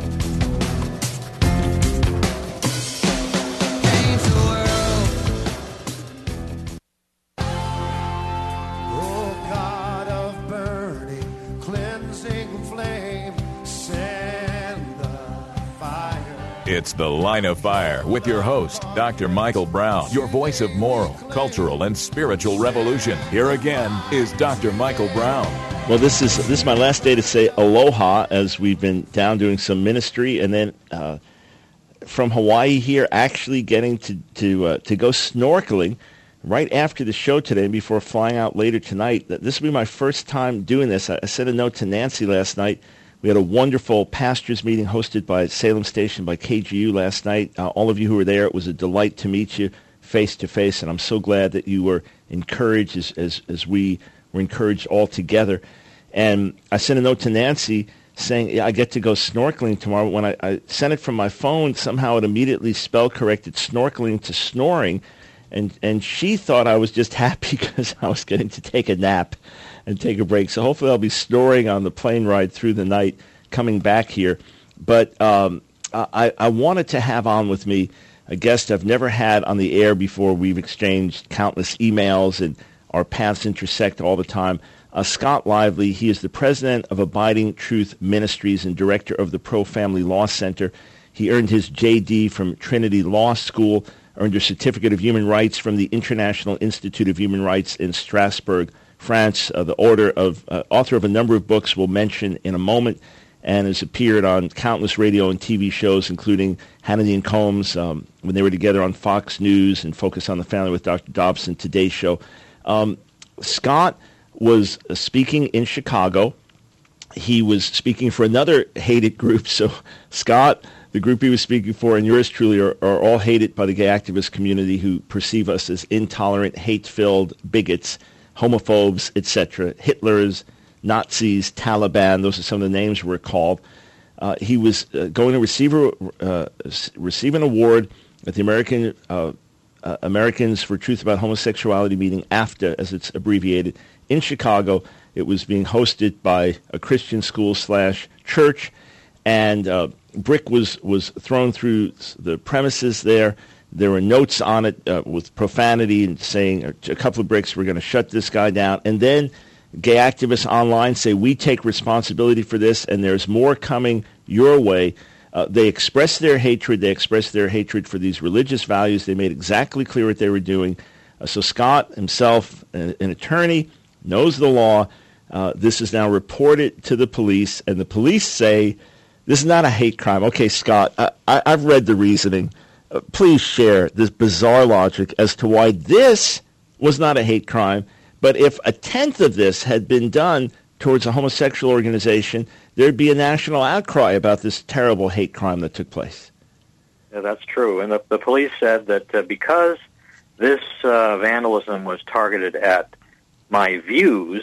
B: It's The Line of Fire with your host, Doctor Michael Brown, your voice of moral, cultural, and spiritual revolution. Here again is Doctor Michael Brown.
A: Well, this is this is my last day to say aloha, as we've been down doing some ministry, and then uh, from Hawaii here, actually getting to to uh, to go snorkeling right after the show today, before flying out later tonight. This will be my first time doing this. I, I sent a note to Nancy last night. We had a wonderful pastors meeting hosted by Salem Station by K G U last night. Uh, all of you who were there, it was a delight to meet you face to face, and I'm so glad that you were encouraged as, as, as we were encouraged all together. And I sent a note to Nancy saying, yeah, I get to go snorkeling tomorrow. When I, I sent it from my phone, somehow it immediately spell corrected snorkeling to snoring, and, and she thought I was just happy because I was getting to take a nap and take a break. So hopefully I'll be snoring on the plane ride through the night coming back here. But um, I, I wanted to have on with me a guest I've never had on the air before. We've exchanged countless emails, and our paths intersect all the time. Uh, Scott Lively, he is the president of Abiding Truth Ministries and director of the Pro Family Law Center. He earned his J D from Trinity Law School, earned a certificate of human rights from the International Institute of Human Rights in Strasbourg, France. Uh, the order of uh, author of a number of books we'll mention in a moment, and has appeared on countless radio and T V shows, including Hannity and Combs, um, when they were together on Fox News, and Focus on the Family with Doctor Dobson, Today's Show. Um, Scott was uh, speaking in Chicago. He was speaking for another hated group. So Scott, the group he was speaking for, and yours truly, are, are all hated by the gay activist community, who perceive us as intolerant, hate-filled bigots, homophobes, et cetera, Hitlers, Nazis, Taliban. Those are some of the names we're called. Uh, he was uh, going to receive a, uh, receive an award at the American uh, uh, Americans for Truth About Homosexuality meeting, AFTA, as it's abbreviated, in Chicago. It was being hosted by a Christian school slash church, and uh, brick was, was thrown through the premises there. There were notes on it uh, with profanity and saying a couple of bricks, we're going to shut this guy down. And then gay activists online say, we take responsibility for this, and there's more coming your way. Uh, they expressed their hatred. They expressed their hatred for these religious values. They made exactly clear what they were doing. Uh, so Scott himself, an, an attorney, knows the law. Uh, this is now reported to the police, and the police say this is not a hate crime. Okay, Scott, I, I, I've read the reasoning. Uh, please share this bizarre logic as to why this was not a hate crime, but if a tenth of this had been done towards a homosexual organization, there'd be a national outcry about this terrible hate crime that took place.
F: Yeah, that's true. And the, the police said that uh, because this uh, vandalism was targeted at my views,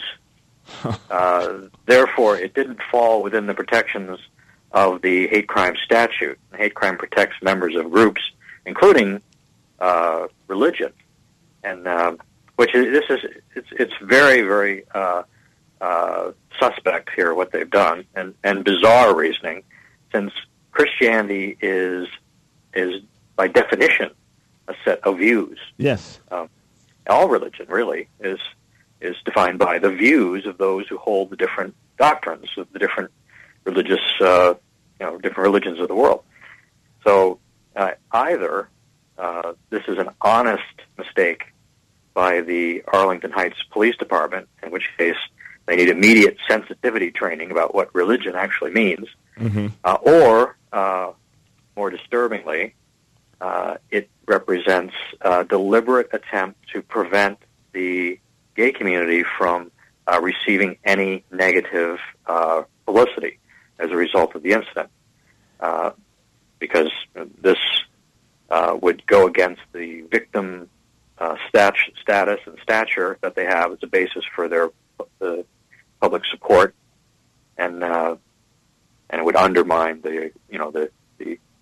F: uh, therefore it didn't fall within the protections of the hate crime statute. The hate crime protects members of groups, including uh, religion, and uh, which is this is it's it's very very uh, uh, suspect here what they've done, and, and bizarre reasoning, since Christianity is is by definition a set of views.
A: Yes,
F: um, all religion really is is defined by the views of those who hold the different doctrines of the different religious, uh, you know, different religions of the world. So uh, either uh, this is an honest mistake by the Arlington Heights Police Department, in which case they need immediate sensitivity training about what religion actually means, mm-hmm. uh, or, uh, more disturbingly, uh, it represents a deliberate attempt to prevent the gay community from uh, receiving any negative uh, publicity as a result of the incident, uh, because this uh, would go against the victim uh, stat- status and stature that they have as a basis for their uh, public support, and uh, and it would undermine the you know the, the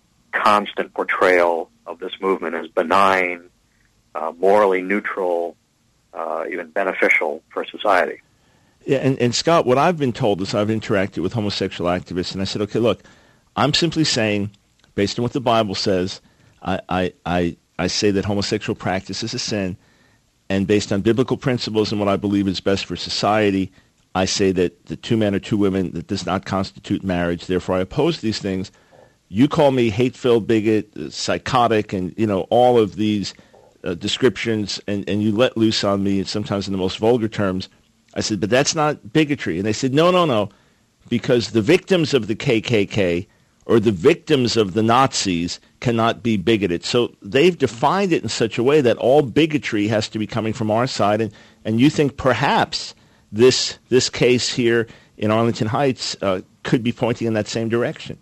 F: constant portrayal of this movement as benign, uh, morally neutral, uh, even beneficial for society.
A: Yeah, and, and Scott, what I've been told is I've interacted with homosexual activists, and I said, okay, look, I'm simply saying, based on what the Bible says, I, I, I, I say that homosexual practice is a sin, and based on biblical principles and what I believe is best for society, I say that the two men or two women, that does not constitute marriage. Therefore, I oppose these things. You call me hate-filled bigot, psychotic, and, you know, all of these uh, descriptions, and, and you let loose on me, sometimes in the most vulgar terms. I said, but that's not bigotry. And they said, no, no, no, because the victims of the K K K or the victims of the Nazis cannot be bigoted. So they've defined it in such a way that all bigotry has to be coming from our side. And, and you think perhaps this this case here in Arlington Heights uh, could be pointing in that same direction.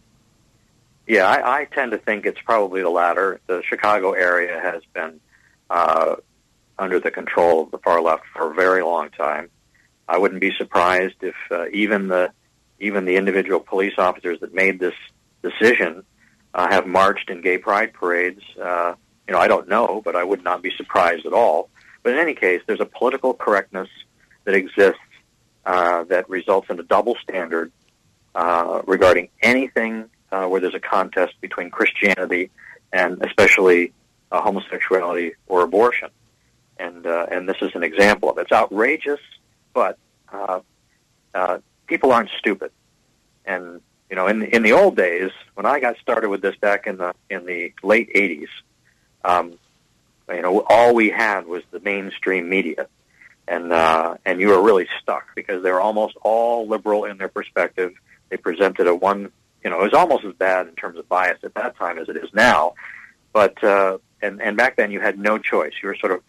F: Yeah, I, I tend to think it's probably the latter. The Chicago area has been uh, under the control of the far left for a very long time. I wouldn't be surprised if uh, even the even the individual police officers that made this decision uh, have marched in gay pride parades. Uh, you know, I don't know, but I would not be surprised at all. But in any case, there's a political correctness that exists uh, that results in a double standard uh, regarding anything uh, where there's a contest between Christianity and especially uh, homosexuality or abortion. And uh, and this is an example of it. It's outrageous, but uh, uh, people aren't stupid. And you know, in in the old days, when I got started with this back in the in the late eighties, um, you know, all we had was the mainstream media, and uh, and you were really stuck because they were almost all liberal in their perspective. They presented a one, you know, it was almost as bad in terms of bias at that time as it is now. But uh, and and back then you had no choice. You were sort of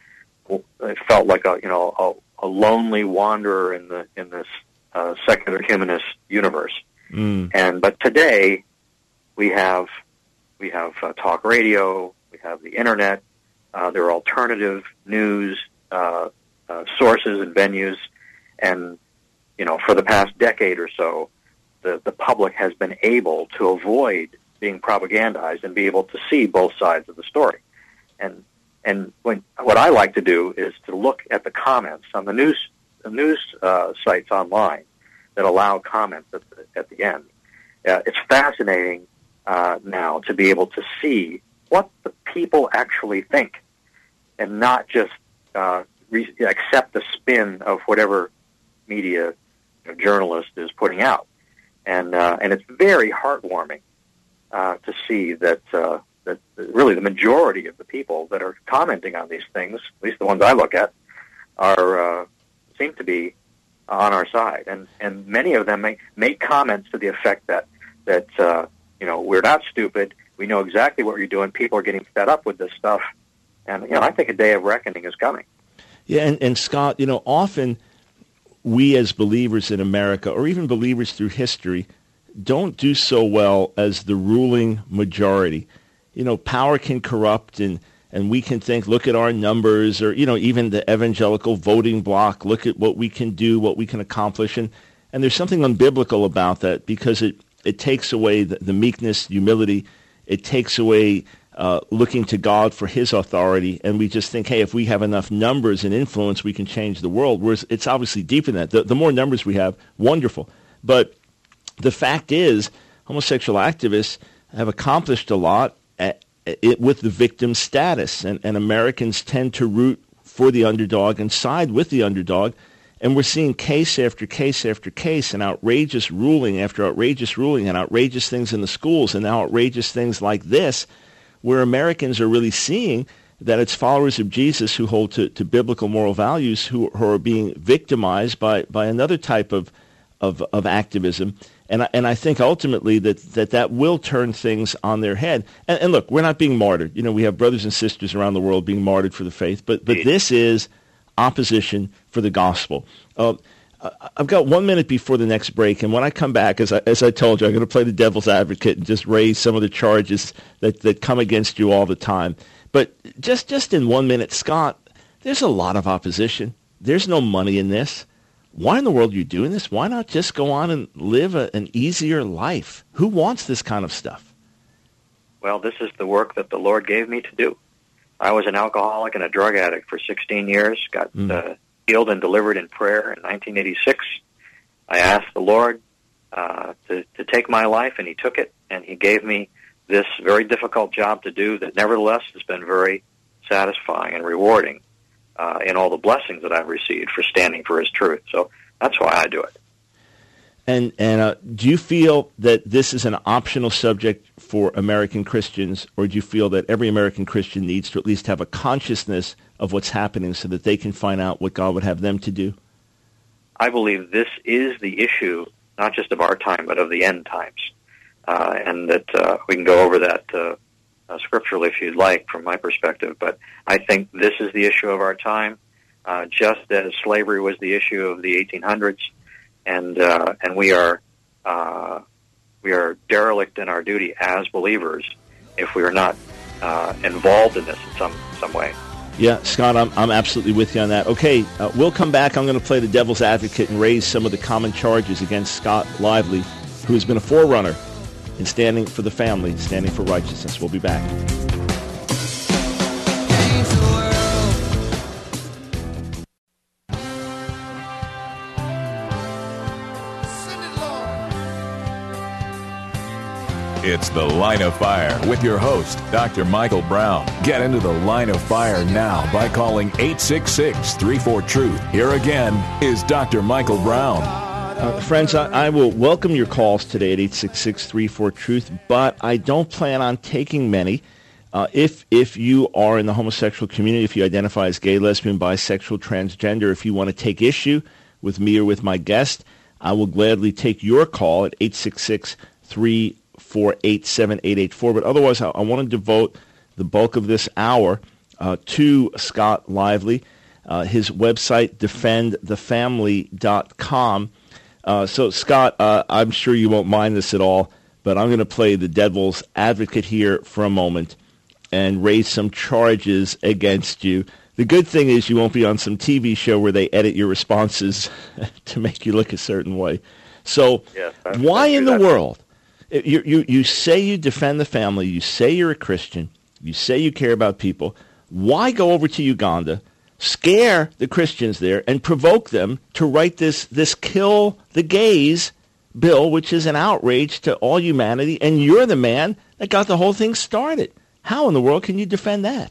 F: It felt like a you know a, a lonely wanderer in the in this uh, secular humanist universe. Mm. And but today we have we have uh, talk radio, we have the internet. Uh, there are alternative news uh, uh, sources and venues, and you know for the past decade or so, the the public has been able to avoid being propagandized and be able to see both sides of the story. And And when, what I like to do is to look at the comments on the news the news uh, sites online that allow comments at the, at the end. Uh, it's fascinating uh, now to be able to see what the people actually think and not just uh, re- accept the spin of whatever media you know, journalist is putting out. And uh, and it's very heartwarming uh, to see that uh, that really the majority of the people that are commenting on these things, at least the ones I look at, are uh, seem to be on our side, and and many of them make make comments to the effect that that uh, you know we're not stupid, we know exactly what you're doing. People are getting fed up with this stuff, and you know I think a day of reckoning is coming.
A: Yeah, and, and Scott, you know, often we as believers in America, or even believers through history, don't do so well as the ruling majority. You know, power can corrupt, and, and we can think, look at our numbers, or, you know, even the evangelical voting bloc, look at what we can do, what we can accomplish. And, and there's something unbiblical about that because it, it takes away the, the meekness, humility. It takes away uh, looking to God for his authority. And we just think, hey, if we have enough numbers and influence, we can change the world. Whereas it's obviously deeper than that. The, the more numbers we have, wonderful. But the fact is, homosexual activists have accomplished a lot At, it, with the victim status, and, and Americans tend to root for the underdog and side with the underdog, and we're seeing case after case after case and outrageous ruling after outrageous ruling and outrageous things in the schools and now outrageous things like this, where Americans are really seeing that it's followers of Jesus who hold to, to biblical moral values who, who are being victimized by, by another type of, of, of activism. And I, and I think ultimately that, that that will turn things on their head. And, and look, we're not being martyred. You know, we have brothers and sisters around the world being martyred for the faith, but but this is opposition for the gospel. Uh, I've got one minute before the next break, and when I come back, as I, as I told you, I'm going to play the devil's advocate and just raise some of the charges that, that come against you all the time. But just just in one minute, Scott, there's a lot of opposition. There's no money in this. Why in the world are you doing this? Why not just go on and live a, an easier life? Who wants this kind of stuff?
F: well, this is the work that the Lord gave me to do. I was an alcoholic and a drug addict for sixteen years, got mm. uh, healed and delivered in prayer in nineteen eighty-six. I asked the Lord uh, to, to take my life, and he took it, and he gave me this very difficult job to do that nevertheless has been very satisfying and rewarding uh, in all the blessings that I've received for standing for his truth. So that's why I do it.
A: And and uh, do you feel that this is an optional subject for American Christians, or do you feel that every American Christian needs to at least have a consciousness of what's happening so that they can find out what God would have them to do?
F: I believe this is the issue, not just of our time, but of the end times. Uh, and that uh, we can go over that uh, uh, scripturally if you'd like from my perspective. But I think this is the issue of our time, uh, just as slavery was the issue of the eighteen hundreds. And uh, and we are uh, we are derelict in our duty as believers if we are not uh, involved in this in some some way.
A: Yeah, Scott, I'm I'm absolutely with you on that. Okay, uh, we'll come back. I'm going to play the devil's advocate and raise some of the common charges against Scott Lively, who has been a forerunner in standing for the family, standing for righteousness. We'll be back.
B: It's The Line of Fire with your host, Doctor Michael Brown. Get into the Line of Fire now by calling eight six six, three four, truth. Here again is Doctor Michael Brown.
A: Uh, friends, I, I will welcome your calls today at eight six six, three four, truth, but I don't plan on taking many. Uh, if if you are in the homosexual community, if you identify as gay, lesbian, bisexual, transgender, if you want to take issue with me or with my guest, I will gladly take your call at eight six six, three four, four eight seven eight eight four. But otherwise, I, I want to devote the bulk of this hour uh, to Scott Lively, uh, his website, defend the family dot com. Uh, so, Scott, uh, I'm sure you won't mind this at all, but I'm going to play the devil's advocate here for a moment and raise some charges against you. The good thing is you won't be on some T V show where they edit your responses to make you look a certain way. So,
F: yes,
A: why in the world? You, you you say you defend the family, you say you're a Christian, you say you care about people. Why go over to Uganda, scare the Christians there, and provoke them to write this, this kill the gays bill, which is an outrage to all humanity, and you're the man that got the whole thing started? How in the world can you defend that?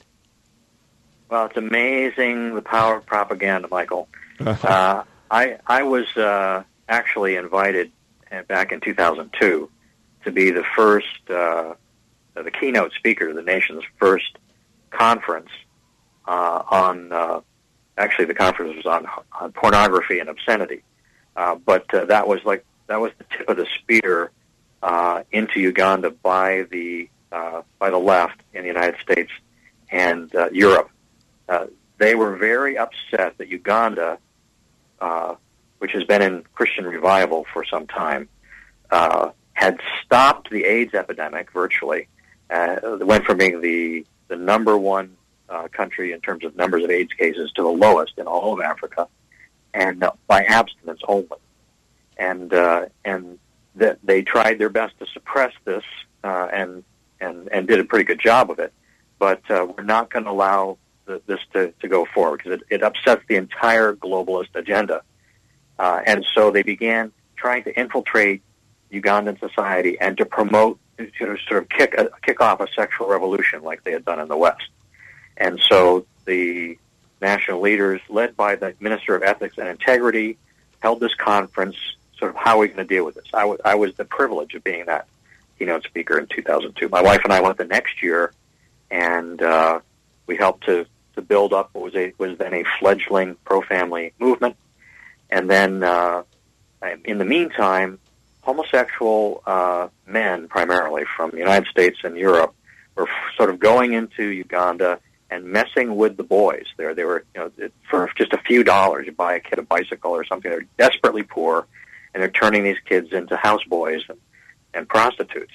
F: Well, it's amazing the power of propaganda, Michael. uh, I, I was uh, actually invited back in two thousand two to be the first, uh, the keynote speaker to the nation's first conference uh, on, uh, actually the conference was on, on pornography and obscenity. Uh, but uh, that was like, that was the tip of the spear uh, into Uganda by the, uh, by the left in the United States and uh, Europe. Uh, they were very upset that Uganda, uh, which has been in Christian revival for some time, uh, had stopped the AIDS epidemic virtually. Uh, it went from being the, the number one uh, country in terms of numbers of AIDS cases to the lowest in all of Africa, and uh, by abstinence only. And uh, and th- they tried their best to suppress this, uh, and and and did a pretty good job of it. But uh, we're not going to allow the, this to, to go forward because it, it upsets the entire globalist agenda. Uh, and so they began trying to infiltrate Ugandan society and to promote, to sort of kick a, kick off a sexual revolution like they had done in the West. And so the national leaders, led by the Minister of Ethics and Integrity, held this conference, sort of how are we going to deal with this? I, w- I was the privilege of being that keynote speaker in two thousand two. My wife and I went the next year, and uh, we helped to, to build up what was, a, was then a fledgling pro-family movement. And then uh, in the meantime, homosexual uh, men, primarily from the United States and Europe, were f- sort of going into Uganda and messing with the boys there. They were, you know, for just a few dollars, you buy a kid a bicycle or something. They're desperately poor, and they're turning these kids into houseboys and, and prostitutes.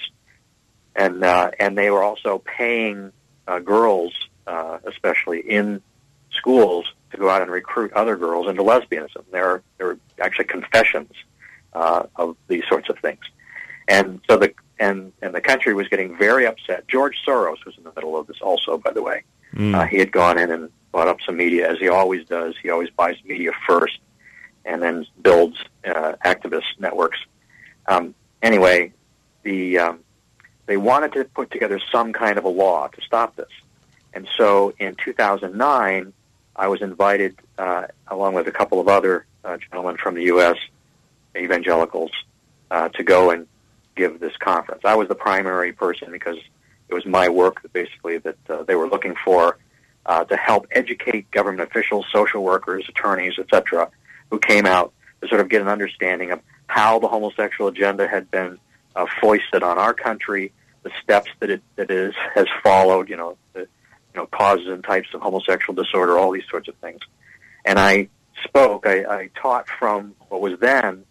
F: And uh, and they were also paying uh, girls, uh, especially in schools, to go out and recruit other girls into lesbianism. There, there were actually confessions uh, of these sorts of things. And so the and and the country was getting very upset. George Soros was in the middle of this also, by the way. Mm. Uh, he had gone in and bought up some media, as he always does. He always buys media first and then builds uh, activist networks. Um, anyway, the um, they wanted to put together some kind of a law to stop this. And so in two thousand nine, I was invited, uh, along with a couple of other uh, gentlemen from the U S, evangelicals, uh, to go and give this conference. I was the primary person because it was my work, basically, that uh, they were looking for uh, to help educate government officials, social workers, attorneys, et cetera, who came out to sort of get an understanding of how the homosexual agenda had been uh, foisted on our country, the steps that it that is has followed, you know, the you know causes and types of homosexual disorder, all these sorts of things. And I spoke, I, I taught from what was then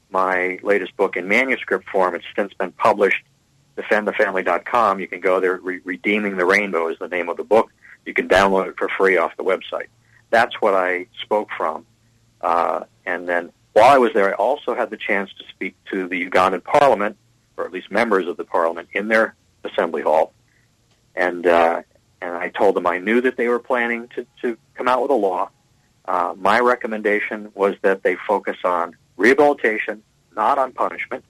F: my latest book in manuscript form. It's since been published, defend the family dot com. You can go there. Re- Redeeming the Rainbow is the name of the book. You can download it for free off the website. That's what I spoke from. Uh, and then while I was there, I also had the chance to speak to the Ugandan parliament, or at least members of the parliament, in their assembly hall. And uh, and I told them I knew that they were planning to, to come out with a law. Uh, my recommendation was that they focus on rehabilitation, not on punishment,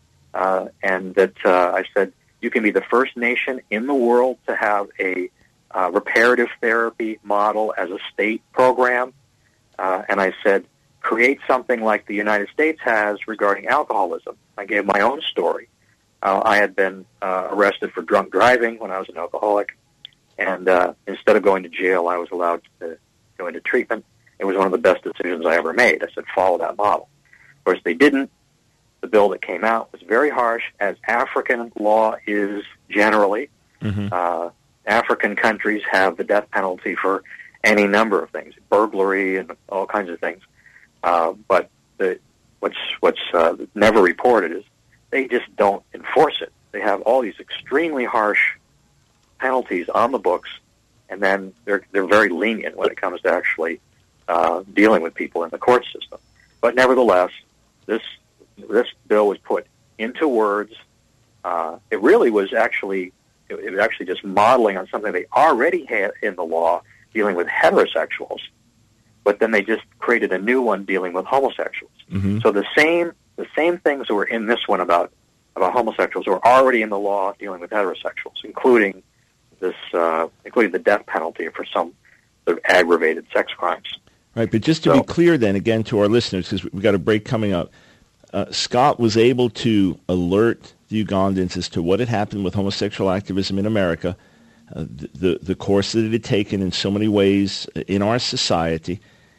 F: uh, and that uh, I said, you can be the first nation in the world to have a uh, reparative therapy model as a state program, uh, and I said, create something like the United States has regarding alcoholism. I gave my own story. Uh, I had been uh, arrested for drunk driving when I was an alcoholic, and uh, instead of going to jail, I was allowed to go into treatment. It was one of the best decisions I ever made. I said, follow that model. Of course, they didn't. The bill that came out was very harsh, as African law is generally. Mm-hmm. Uh, African countries have the death penalty for any number of things, burglary and all kinds of things. Uh, but the, what's what's uh, never reported is they just don't enforce it. They have all these extremely harsh penalties on the books, and then they're they're very lenient when it comes to actually uh, dealing with people in the court system. But nevertheless, this this bill was put into words. Uh, it really was actually it, it was actually just modeling on something they already had in the law dealing with heterosexuals, but then they just created a new one dealing with homosexuals. Mm-hmm. So the same the same things that were in this one about about homosexuals were already in the law dealing with heterosexuals, including this uh, including the death penalty for some sort of aggravated sex crimes.
A: Right, but just to so, be clear then, again, to our listeners, because we've got a break coming up, uh, Scott was able to alert the Ugandans as to what had happened with homosexual activism in America, uh, the, the the course that it had taken in so many ways in our society,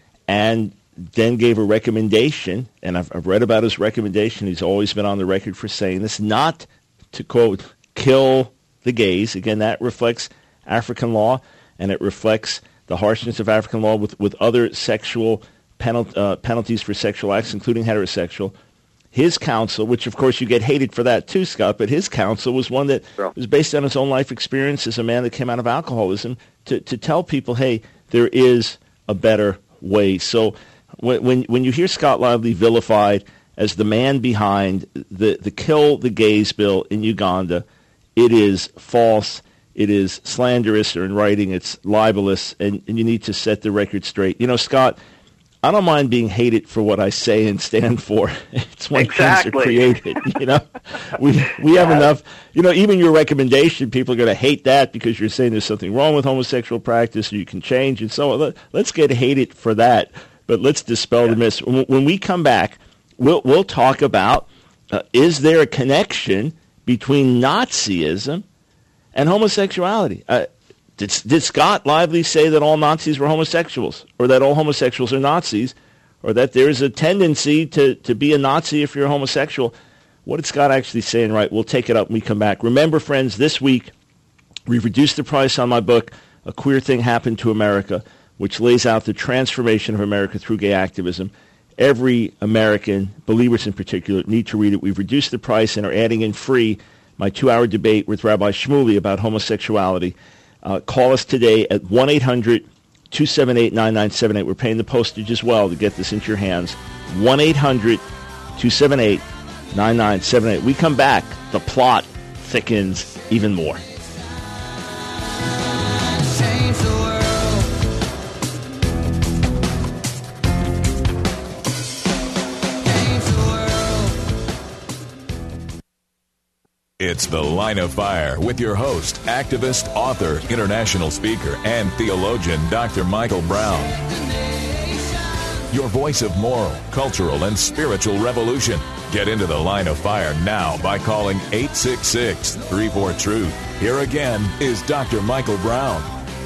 A: and then gave a recommendation, and I've, I've read about his recommendation. He's always been on the record for saying this, not to, quote, kill the gays. Again, that reflects African law, and it reflects the harshness of African law with, with other sexual penal, uh, penalties for sexual acts, including heterosexual. His counsel, which of course you get hated for that too, Scott, but his counsel was one that sure. was based on his own life experience as a man that came out of alcoholism to, to tell people, hey, there is a better way. So when when, when you hear Scott Lively vilified as the man behind the, the Kill the Gays bill in Uganda, it is false. It is slanderous, or in writing, it's libelous, and, and you need to set the record straight. You know, Scott, I don't mind being hated for what I say and stand for. It's when
F: exactly.
A: things are created, you know. We we have enough, you know, even your recommendation, people are going to hate that because you're saying there's something wrong with homosexual practice, you can change, and so on. Let's get hated for that, but let's dispel yeah. the myths. When we come back, we'll, we'll talk about, uh, is there a connection between Nazism and homosexuality? Uh, did, did Scott Lively say that all Nazis were homosexuals, or that all homosexuals are Nazis, or that there's a tendency to, to be a Nazi if you're homosexual? What did Scott actually say? And right, we'll take it up when we come back. Remember, friends, this week we've reduced the price on my book, A Queer Thing Happened to America, which lays out the transformation of America through gay activism. Every American, believers in particular, need to read it. We've reduced the price and are adding in free my two-hour debate with Rabbi Shmuley about homosexuality. Uh, call us today at one eight hundred two seven eight nine nine seven eight. We're paying the postage as well to get this into your hands. one eight hundred two seven eight nine nine seven eight. We come back. The plot thickens even more.
D: Change the world. Change the world.
B: It's The Line of Fire with your host, activist, author, international speaker, and theologian, Doctor Michael Brown. Your voice of moral, cultural, and spiritual revolution. Get into The Line of Fire now by calling eight six six, three four, truth. Here again is Doctor Michael Brown.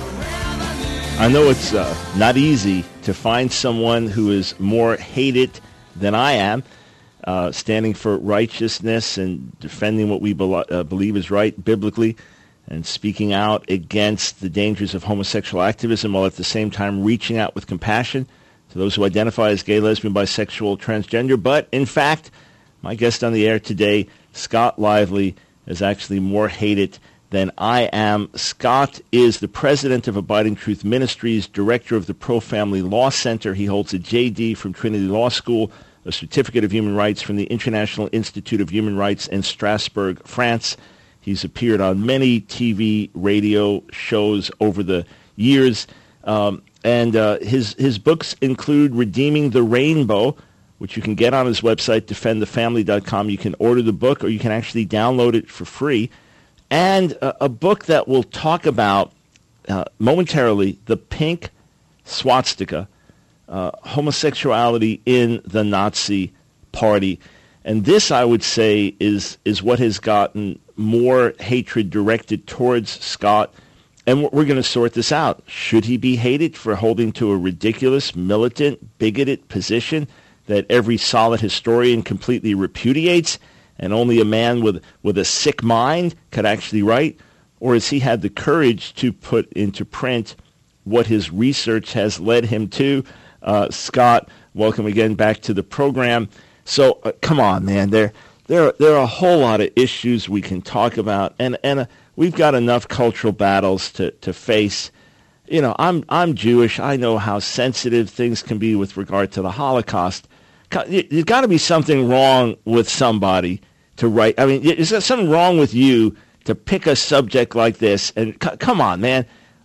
A: I know it's uh, not easy to find someone who is more hated than I am, uh, standing for righteousness and defending what we be- uh, believe is right biblically, and speaking out against the dangers of homosexual activism while at the same time reaching out with compassion to those who identify as gay, lesbian, bisexual, transgender. But, in fact, my guest on the air today, Scott Lively, is actually more hated than I am. Scott is the president of Abiding Truth Ministries, director of the Pro-Family Law Center. He holds a J D from Trinity Law School, a certificate of human rights from the International Institute of Human Rights in Strasbourg, France. He's appeared on many T V, radio shows over the years. Um, and uh, his his books include Redeeming the Rainbow, which you can get on his website, defend the family dot com. You can order the book, or you can actually download it for free. And a, a book that will talk about, uh, momentarily, the pink swastika, uh, homosexuality in the Nazi Party. And this, I would say, is is what has gotten more hatred directed towards Scott. And we're going to sort this out. Should he be hated for holding to a ridiculous, militant, bigoted position that every solid historian completely repudiates, and only a man with with a sick mind could actually write? Or has he had the courage to put into print what his research has led him to? Uh, Scott, welcome again back to the program. So, uh, come on, man. There, there, there are a whole lot of issues we can talk about, and and uh, we've got enough cultural battles to, to face. You know, I'm I'm Jewish. I know how sensitive things can be with regard to the Holocaust. There's got to be something wrong with somebody to write. I mean, is there something wrong with you to pick a subject like this? And c- come on, man.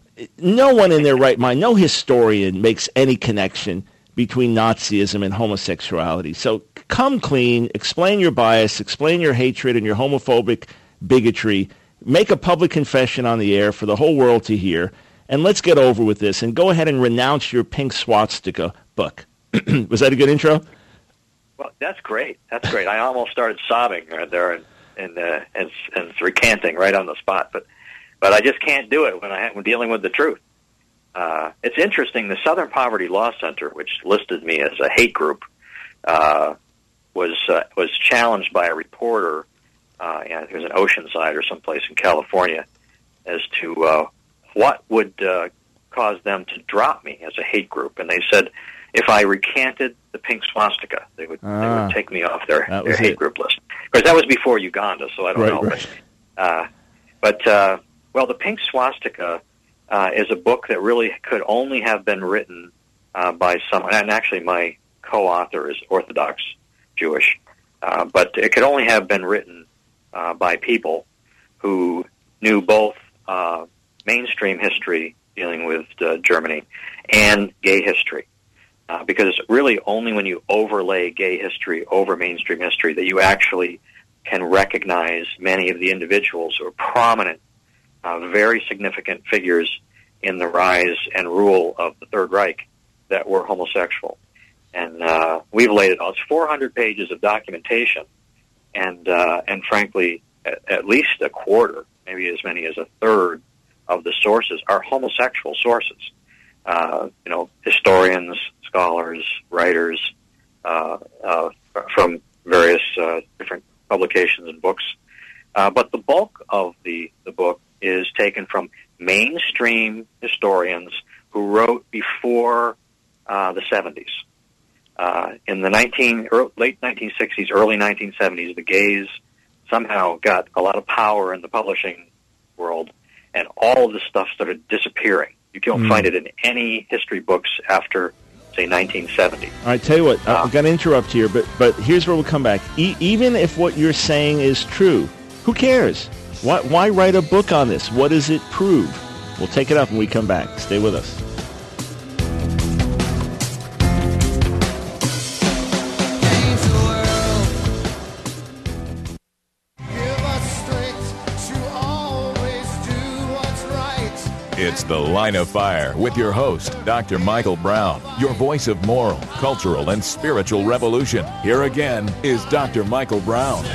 A: No one in their right mind, no historian makes any connection between Nazism and homosexuality. So come clean, explain your bias, explain your hatred and your homophobic bigotry, make a public confession on the air for the whole world to hear, and let's get over with this. And go ahead and renounce your pink swastika book. Was that a good intro?
F: Well, that's great. That's great. I almost started sobbing right there and and, uh, and and recanting right on the spot, but but I just can't do it when I am dealing with the truth. Uh, it's interesting. The Southern Poverty Law Center, which listed me as a hate group, uh, was uh, was challenged by a reporter. Uh, yeah, it was in Oceanside or someplace in California, as to uh, what would uh, cause them to drop me as a hate group, and they said if I recanted the pink swastika, they would ah, they would take me off their, their hate it. group list. Of course, that was before Uganda, so I don't
A: right,
F: know.
A: Right.
F: But, uh, but uh, well, the pink swastika uh, is a book that really could only have been written uh, by someone, and actually my co-author is Orthodox Jewish, uh, but it could only have been written uh, by people who knew both uh, mainstream history dealing with uh, Germany and gay history. Uh, because really only when you overlay gay history over mainstream history that you actually can recognize many of the individuals who are prominent, uh, very significant figures in the rise and rule of the Third Reich that were homosexual. And uh, we've laid it out. It's four hundred pages of documentation, and uh, and frankly, at, at least a quarter, maybe as many as a third of the sources are homosexual sources. Uh, you know, historians, scholars, writers uh, uh, from various uh, different publications and books. Uh, but the bulk of the, the book is taken from mainstream historians who wrote before uh, the seventies. Uh, in the nineteen, early, late nineteen sixties, early nineteen seventies, the gays somehow got a lot of power in the publishing world, and all of this stuff started disappearing. You don't mm. find it in any history books after, say, nineteen seventy. All
A: right, tell you what, uh, I'm going to interrupt here, but but here's where we'll come back. E- even if what you're saying is true, who cares? Why, why write a book on this? What does it prove? We'll take it up when we come back. Stay with us.
B: It's The Line of Fire with your host, Doctor Michael Brown, your voice of moral, cultural, and spiritual revolution. Here again is Doctor Michael Brown.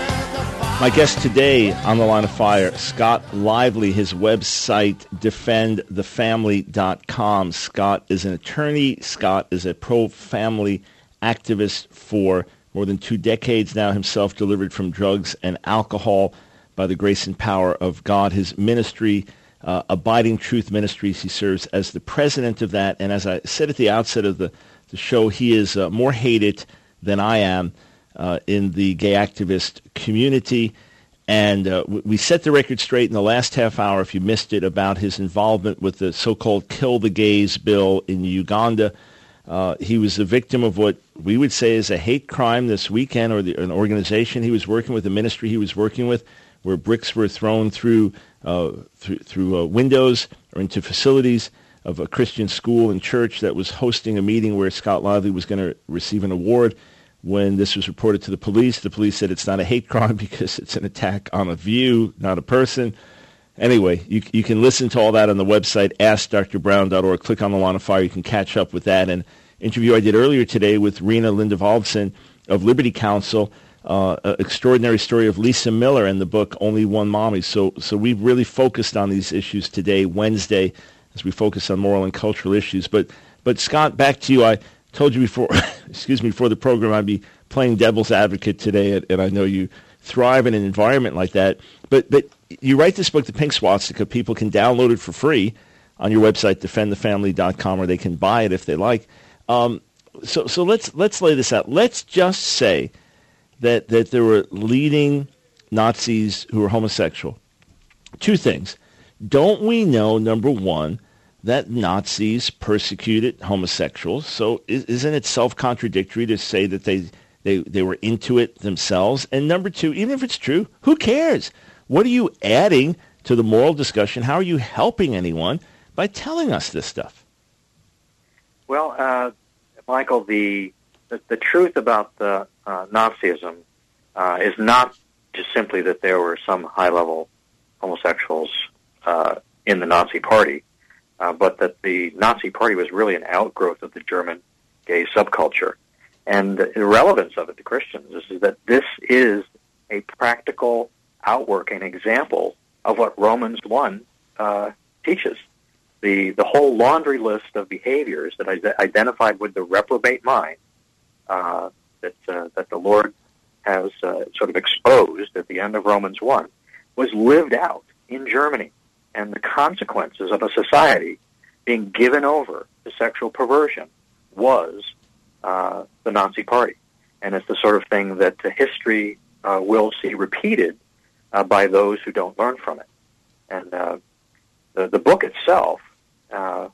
A: My guest today on The Line of Fire, Scott Lively, his website, defend the family dot com. Scott is an attorney. Scott is a pro-family activist for more than two decades now, himself delivered from drugs and alcohol by the grace and power of God. His ministry, uh, Abiding Truth Ministries, he serves as the president of that. And as I said at the outset of the, the show, he is uh, more hated than I am uh, in the gay activist community. And uh, we set the record straight in the last half hour, if you missed it, about his involvement with the so-called Kill the Gays bill in Uganda. Uh, he was the victim of what we would say is a hate crime this weekend, or the, an organization he was working with, a ministry he was working with, where bricks were thrown through uh, through, through uh, windows or into facilities of a Christian school and church that was hosting a meeting where Scott Lively was going to receive an award. When this was reported to the police, the police said it's not a hate crime because it's an attack on a view, not a person. Anyway, you you can listen to all that on the website, ask dr brown dot org. Click on The Line of Fire. You can catch up with that. And interview I did earlier today with Rena Lindevaldsen of Liberty Counsel, uh, an extraordinary story of Lisa Miller and the book Only One Mommy. So, so we've really focused on these issues today, Wednesday, as we focus on moral and cultural issues. But, but Scott, back to you. I told you before, excuse me, before the program, I'd be playing devil's advocate today, and, and I know you thrive in an environment like that. But, but you write this book, The Pink Swastika. People can download it for free on your website, defend the family dot com, or they can buy it if they like. Um, so, so let's let's lay this out. Let's just say that that there were leading Nazis who were homosexual. Two things. Don't we know, number one, that Nazis persecuted homosexuals? So is, isn't it self-contradictory to say that they, they, they were into it themselves? And number two, even if it's true, who cares? What are you adding to the moral discussion? How are you helping anyone by telling us this stuff?
F: Well, uh, Michael, the, the the truth about the uh, Nazism uh, is not just simply that there were some high-level homosexuals uh, in the Nazi Party, uh, but that the Nazi Party was really an outgrowth of the German gay subculture. And the relevance of it to Christians is, is that this is a practical outworking example of what Romans one uh, teaches. The the whole laundry list of behaviors that is identified with the reprobate mind uh, that uh, that the Lord has uh, sort of exposed at the end of Romans one was lived out in Germany, and the consequences of a society being given over to sexual perversion was uh, the Nazi Party, and it's the sort of thing that uh, history uh, will see repeated uh, by those who don't learn from it. And uh, the the book itself Uh,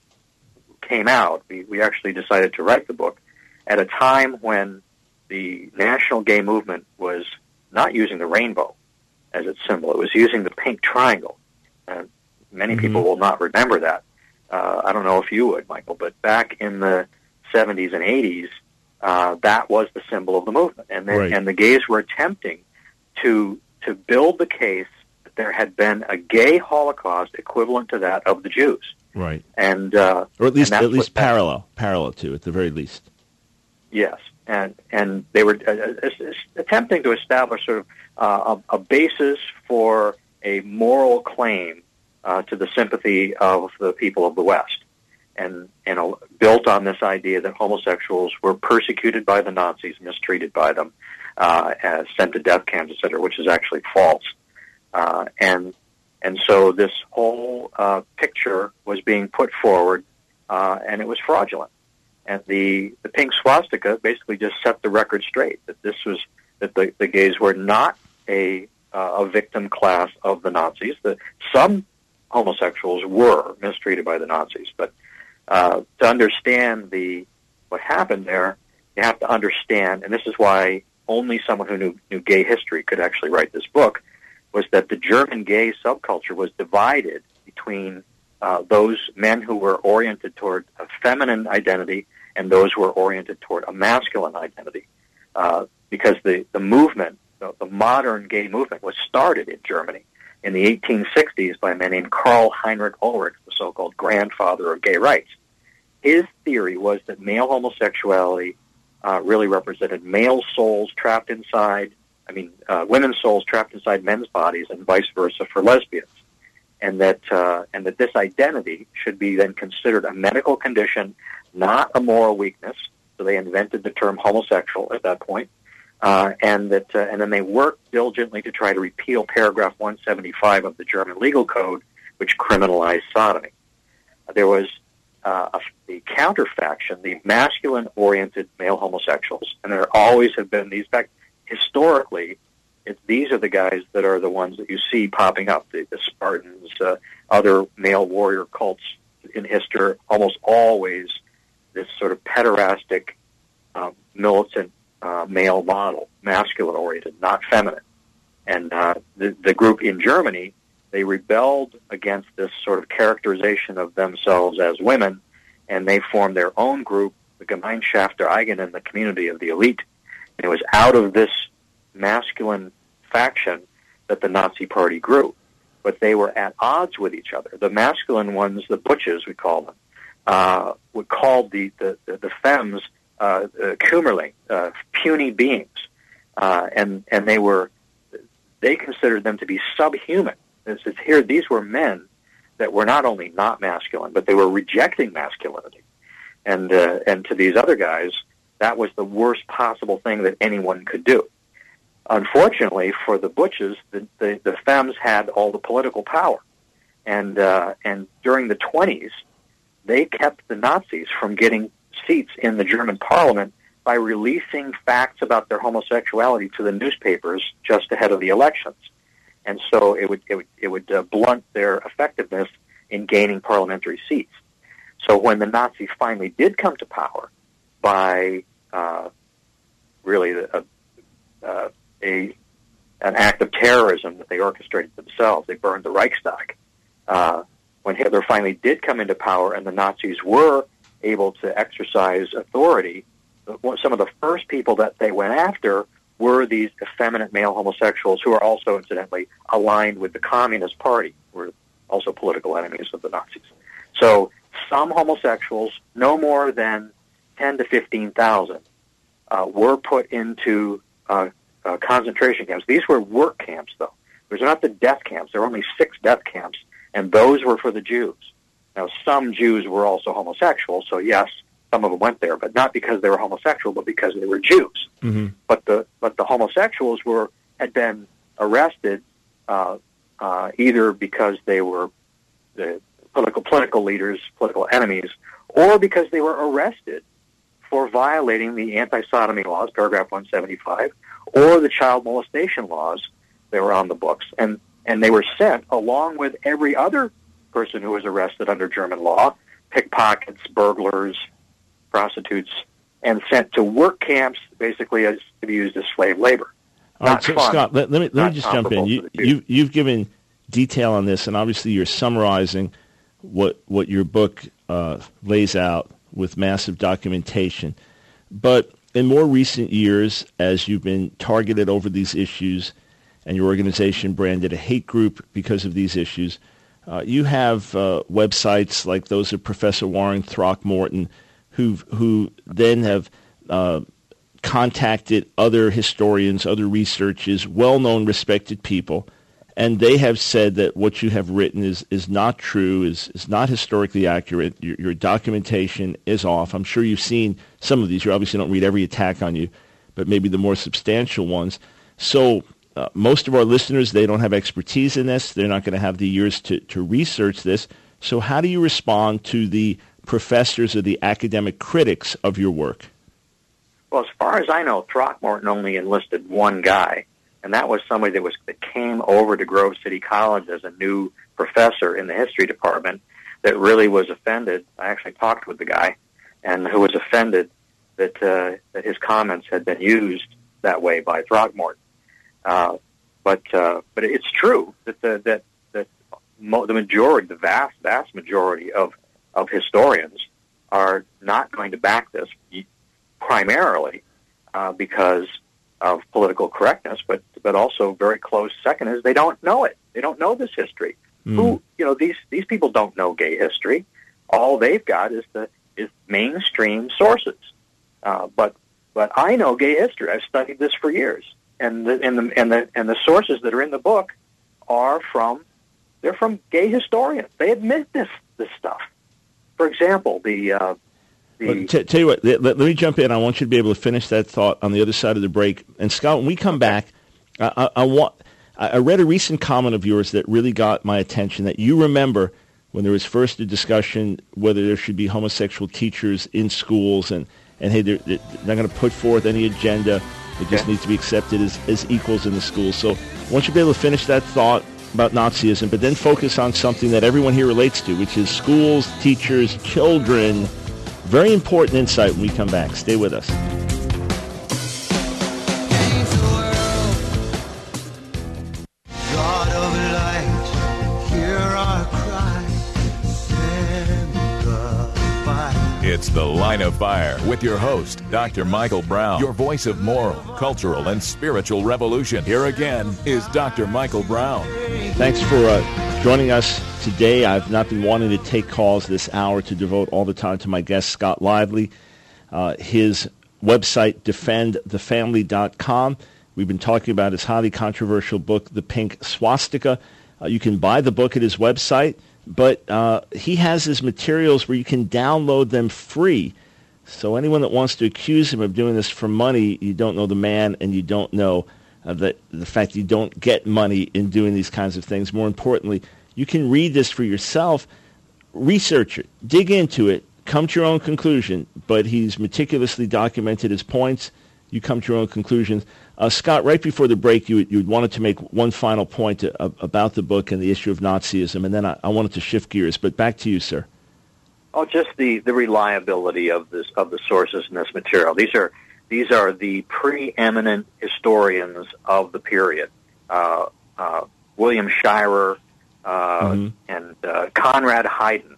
F: came out. We, we actually decided to write the book at a time when the national gay movement was not using the rainbow as its symbol. It was using the pink triangle. And many mm-hmm. people will not remember that. Uh, I don't know if you would, Michael, but back in the seventies and eighties, uh, that was the symbol of the movement. And, then,
A: right.
F: and the gays were attempting to to build the case that there had been a gay Holocaust equivalent to that of the Jews.
A: Right,
F: and uh,
A: or at least at least
F: that,
A: parallel, parallel to at the very least.
F: Yes, and and they were uh, attempting to establish sort of uh, a, a basis for a moral claim uh, to the sympathy of the people of the West, and and uh, built on this idea that homosexuals were persecuted by the Nazis, mistreated by them, uh, as sent to death camps, et cetera, which is actually false, uh, and. And so this whole uh, picture was being put forward, uh, and it was fraudulent. And the, the pink swastika basically just set the record straight, that this was that the, the gays were not a uh, a victim class of the Nazis. That some homosexuals were mistreated by the Nazis, but uh, to understand the what happened there, you have to understand, and this is why only someone who knew, knew gay history could actually write this book, was that the German gay subculture was divided between uh, those men who were oriented toward a feminine identity and those who were oriented toward a masculine identity. Uh, because the, the movement, the, the modern gay movement, was started in Germany in the eighteen sixties by a man named Karl Heinrich Ulrich, the so-called grandfather of gay rights. His theory was that male homosexuality uh, really represented male souls trapped inside, I mean, uh, women's souls trapped inside men's bodies, and vice versa for lesbians, and that uh, and that this identity should be then considered a medical condition, not a moral weakness. So they invented the term homosexual at that point, uh, and that uh, and then they worked diligently to try to repeal paragraph one seventy-five of the German legal code, which criminalized sodomy. There was uh, a, the counterfaction, the masculine-oriented male homosexuals, and there always have been these. In fact, historically, it's, these are the guys that are the ones that you see popping up, the, the Spartans, uh, other male warrior cults in history, almost always this sort of pederastic, um, militant uh, male model, masculine-oriented, not feminine. And uh, the, the group in Germany, they rebelled against this sort of characterization of themselves as women, and they formed their own group, the Gemeinschaft der Eigenen, the community of the elite. And it was out of this masculine faction that the Nazi Party grew. But they were at odds with each other. The masculine ones, the butches, we call them, uh, were called the, the, the, the femmes uh, uh, Kümmerling, uh, puny beings. Uh, and, and they were, they considered them to be subhuman. This is here, these were men that were not only not masculine, but they were rejecting masculinity. And, uh, and to these other guys, that was the worst possible thing that anyone could do. Unfortunately, for the butches, the, the, the femmes had all the political power. And, uh, and during the twenties, they kept the Nazis from getting seats in the German parliament by releasing facts about their homosexuality to the newspapers just ahead of the elections. And so it would, it would, it would uh, blunt their effectiveness in gaining parliamentary seats. So when the Nazis finally did come to power by uh, really a, a, a an act of terrorism that they orchestrated themselves, they burned the Reichstag. Uh, when Hitler finally did come into power and the Nazis were able to exercise authority, some of the first people that they went after were these effeminate male homosexuals who are also, incidentally, aligned with the Communist Party, who were also political enemies of the Nazis. So some homosexuals, no more than ten to fifteen thousand, uh, were put into uh, uh, concentration camps. These were work camps, though. These are not the death camps. There were only six death camps, and those were for the Jews. Now, some Jews were also homosexual, so yes, some of them went there, but not because they were homosexual, but because they were Jews.
A: Mm-hmm.
F: But the but the homosexuals were had been arrested uh, uh, either because they were the political political leaders, political enemies, or because they were arrested for violating the anti-sodomy laws, paragraph one seventy-five, or the child molestation laws that were on the books, and and they were sent along with every other person who was arrested under German law, pickpockets, burglars, prostitutes, and sent to work camps, basically as to be used as slave labor.
A: All right, so
F: fun,
A: Scott, let, let me let me just jump in. You, you you've given detail on this, and obviously you're summarizing what what your book uh, lays out with massive documentation. But in more recent years, as you've been targeted over these issues, and your organization branded a hate group because of these issues, uh, you have uh, websites like those of Professor Warren Throckmorton, who who then have uh, contacted other historians, other researchers, well-known, respected people, and they have said that what you have written is, is not true, is, is not historically accurate. Your, your documentation is off. I'm sure you've seen some of these. You obviously don't read every attack on you, but maybe the more substantial ones. So uh, most of our listeners, they don't have expertise in this. They're not going to have the years to, to research this. So how do you respond to the professors or the academic critics of your work?
F: Well, as far as I know, Throckmorton only enlisted one guy, and that was somebody that was that came over to Grove City College as a new professor in the history department that really was offended. I actually talked with the guy, and who was offended that uh, that his comments had been used that way by Throckmorton. Uh, but uh, but it's true that the, that that mo- the majority, the vast vast majority of of historians are not going to back this, primarily uh, because of political correctness, but but also very close second is they don't know it. They don't know this history. Mm. Who you know these these people don't know gay history. All they've got is the is mainstream sources. Uh, but but I know gay history. I've studied this for years, and the and the and the and the sources that are in the book are from they're from gay historians. They admit this this stuff. For example, the uh, the
A: well, t- tell you what. Let, let me jump in. I want you to be able to finish that thought on the other side of the break. And Scott, when we come back, I, I, I want. I read a recent comment of yours that really got my attention. That you remember when there was first a discussion whether there should be homosexual teachers in schools, and and hey, they're, they're not going to put forth any agenda. It just
F: okay.
A: needs to be accepted as, as equals in the schools. So I want you to be able to finish that thought about Nazism, but then focus on something that everyone here relates to, which is schools, teachers, children. Very important insight when we come back. Stay with us.
D: God of light, hear our cry, send goodbye.
B: It's The Line of Fire with your host, Doctor Michael Brown, your voice of moral, cultural, and spiritual revolution. Here again is Doctor Michael Brown.
A: Thanks for uh, joining us today. I've not been wanting to take calls this hour to devote all the time to my guest, Scott Lively. Uh, his website, defend the family dot com. We've been talking about his highly controversial book, The Pink Swastika. Uh, you can buy the book at his website, but uh, he has his materials where you can download them free. So anyone that wants to accuse him of doing this for money, you don't know the man, and you don't know uh, that the fact you don't get money in doing these kinds of things. More importantly, you can read this for yourself, research it, dig into it, come to your own conclusion. But he's meticulously documented his points. You come to your own conclusions. Uh, Scott, right before the break, you, you wanted to make one final point to, uh, about the book and the issue of Nazism, and then I, I wanted to shift gears. But back to you, sir.
F: Oh, just the, the reliability of this of the sources in this material. These are these are the preeminent historians of the period. Uh, uh, William Shirer uh, mm-hmm. and uh, Conrad Hayden,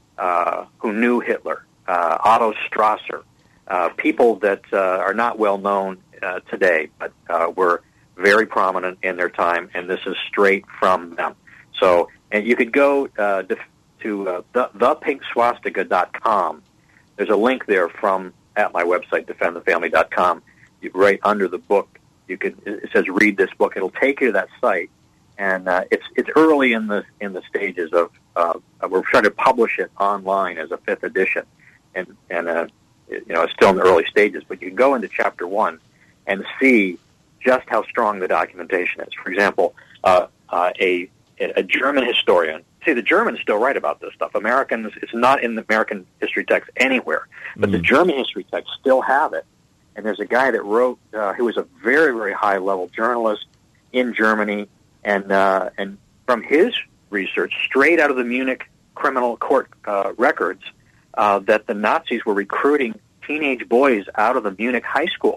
F: uh, who knew Hitler, uh, Otto Strasser, uh, people that uh, are not well known uh, today, but uh, were very prominent in their time, and this is straight from them. So, and you could go uh, to to uh, the, the pink swastika dot com. There's a link there from at my website, defend the family dot com. You, right under the book, you can it says read this book. It'll take you to that site, and uh, it's it's early in the in the stages of uh, we're trying to publish it online as a fifth edition, and and uh, you know it's still in the early stages. But you can go into chapter one and see just how strong the documentation is. For example, uh, uh, a a German historian. See, the Germans still write about this stuff. Americans, it's not in the American history text anywhere, but mm. the German history texts still have it. And there's a guy that wrote, uh, who was a very, very high-level journalist in Germany, and uh, and from his research, straight out of the Munich criminal court uh, records, uh, that the Nazis were recruiting teenage boys out of the Munich high school.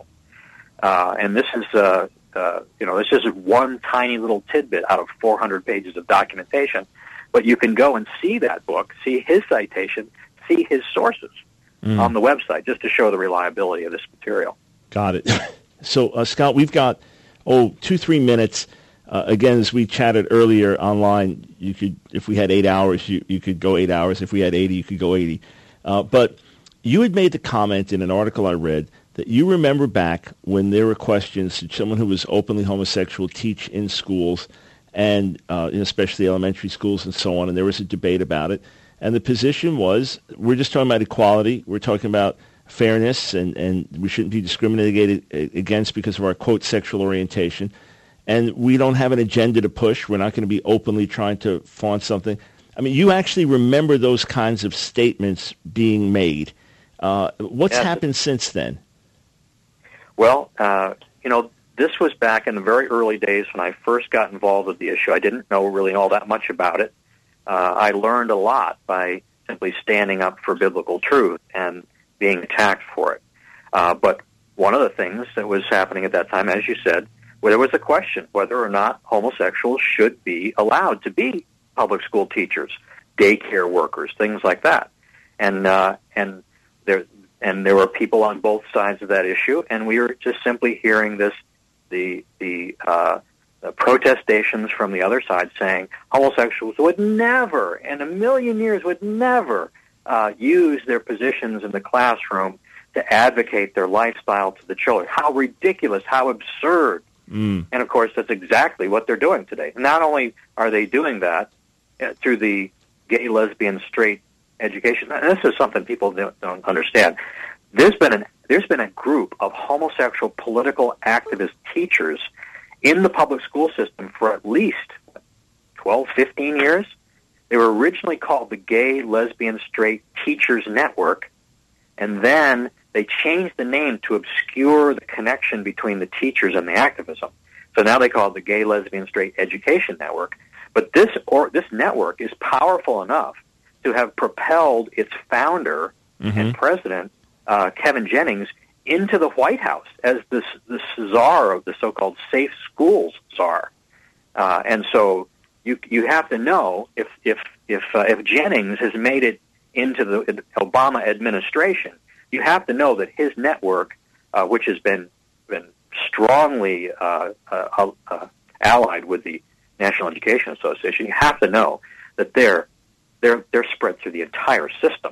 F: Uh, and this is, uh, uh, you know, this is one tiny little tidbit out of four hundred pages of documentation. But you can go and see that book, see his citation, see his sources mm. on the website, just to show the reliability of this material.
A: Got it. So, uh, Scott, we've got, oh, two, three minutes. Uh, again, as we chatted earlier online, you could, if we had eight hours, you, you could go eight hours. If we had eighty, you could go eighty. Uh, but you had made the comment in an article I read that you remember back when there were questions, should someone who was openly homosexual teach in schools, and uh, especially elementary schools and so on, and there was a debate about it. And the position was, we're just talking about equality. We're talking about fairness, and, and we shouldn't be discriminated against because of our, quote, sexual orientation. And we don't have an agenda to push. We're not going to be openly trying to flaunt something. I mean, you actually remember those kinds of statements being made. Uh, what's yes. happened since then?
F: Well, uh, you know, this was back in the very early days when I first got involved with the issue. I didn't know really all that much about it. Uh, I learned a lot by simply standing up for biblical truth and being attacked for it. Uh, but one of the things that was happening at that time, as you said, where there was a question whether or not homosexuals should be allowed to be public school teachers, daycare workers, things like that. And uh, and there and there were people on both sides of that issue, and we were just simply hearing this the the, uh, the protestations from the other side saying homosexuals would never, in a million years, would never uh, use their positions in the classroom to advocate their lifestyle to the children. How ridiculous! How absurd! Mm. And of course, that's exactly what they're doing today. Not only are they doing that uh, through the gay, lesbian, straight education, and this is something people don't, don't understand. There's been an there's been a group of homosexual political activist teachers in the public school system for at least twelve, fifteen years. They were originally called the Gay, Lesbian, Straight Teachers Network, and then they changed the name to obscure the connection between the teachers and the activism. So now they call it the Gay, Lesbian, Straight Education Network. But this or this network is powerful enough to have propelled its founder mm-hmm. and president, uh, Kevin Jennings, into the White House as the, the czar of the so-called safe schools czar. Uh, and so you you have to know if if if uh, if Jennings has made it into the Obama administration, you have to know that his network, uh, which has been been strongly uh, uh, uh, allied with the National Education Association, you have to know that they're they're they're spread through the entire system,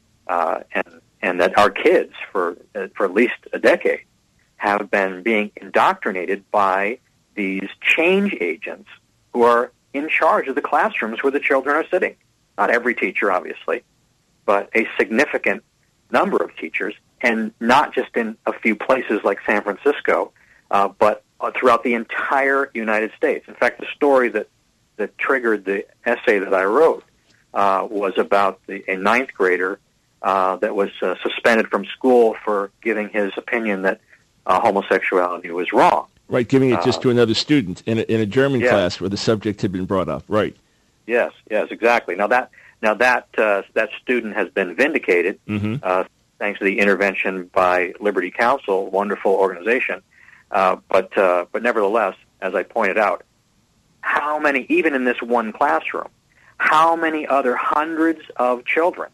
F: uh, and and that our kids for uh, for at least a decade have been being indoctrinated by these change agents who are in charge of the classrooms where the children are sitting. Not every teacher, obviously, but a significant number of teachers, and not just in a few places like San Francisco, uh, but uh, throughout the entire United States. In fact, the story that, that triggered the essay that I wrote uh, was about the, a ninth grader uh, that was uh, suspended from school for giving his opinion that uh, homosexuality was wrong.
A: Right, giving it just
F: uh,
A: to another student in a, in a German
F: yeah.
A: class where the subject had been brought up. Right.
F: Yes, yes, exactly. Now that now that uh, that student has been vindicated mm-hmm. uh, thanks to the intervention by Liberty Counsel, wonderful organization. Uh, but uh, but nevertheless, as I pointed out, how many, even in this one classroom, how many other hundreds of children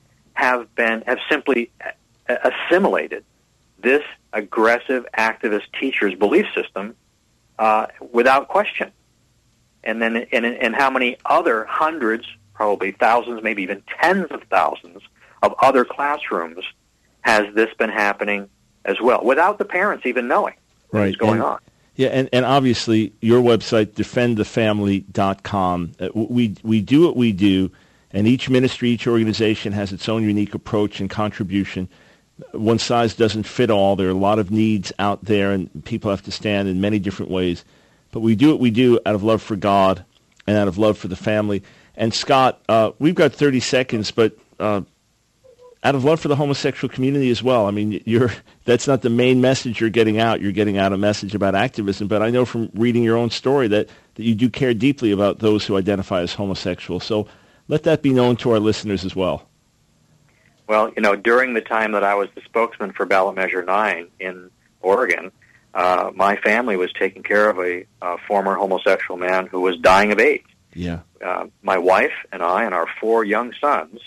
F: have been have simply assimilated this aggressive activist teacher's belief system uh, without question? And then, and, and how many other hundreds, probably thousands, maybe even tens of thousands of other classrooms has this been happening as well, without the parents even knowing
A: right.
F: what's going
A: and,
F: on?
A: Yeah, and, and obviously your website, defend the family dot com, uh, we we do what we do, and each ministry, each organization has its own unique approach and contribution. One size doesn't fit all. There are a lot of needs out there, and people have to stand in many different ways. But we do what we do out of love for God and out of love for the family. And Scott, uh, we've got thirty seconds, but uh, out of love for the homosexual community as well. I mean, you're that's not the main message you're getting out. You're getting out a message about activism. But I know from reading your own story that, that you do care deeply about those who identify as homosexual. So let that be known to our listeners as well.
F: Well, you know, during the time that I was the spokesman for Ballot Measure nine in Oregon, uh, my family was taking care of a, a former homosexual man who was dying of AIDS.
A: Yeah.
F: Uh, my wife and I and our four young sons.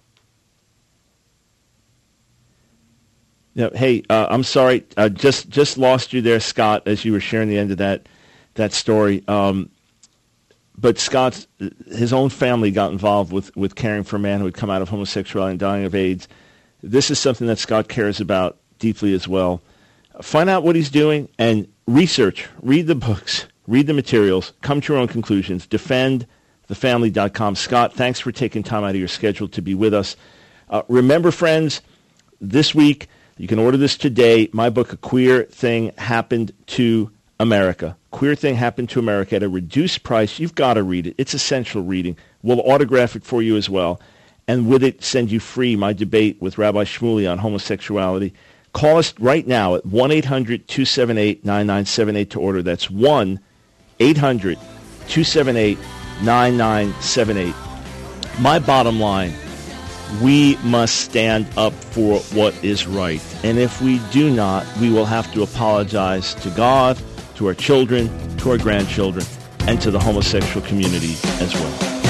A: Yeah. Hey, uh, I'm sorry. I just just lost you there, Scott, as you were sharing the end of that that story. Um, but Scott's his own family got involved with, with caring for a man who had come out of homosexuality and dying of AIDS. This is something that Scott cares about deeply as well. Find out what he's doing and research. Read the books. Read the materials. Come to your own conclusions. defend the family dot com. Scott, thanks for taking time out of your schedule to be with us. Uh, remember, friends, this week, you can order this today. My book, A Queer Thing Happened to America. Queer Thing Happened to America at a reduced price. You've got to read it. It's essential reading. We'll autograph it for you as well. And with it, send you free my debate with Rabbi Shmuley on homosexuality. Call us right now at one eight hundred two seven eight nine nine seven eight to order. That's one eight hundred two seven eight nine nine seven eight. My bottom line, we must stand up for what is right. And if we do not, we will have to apologize to God to our children, to our grandchildren, and to the homosexual community as well.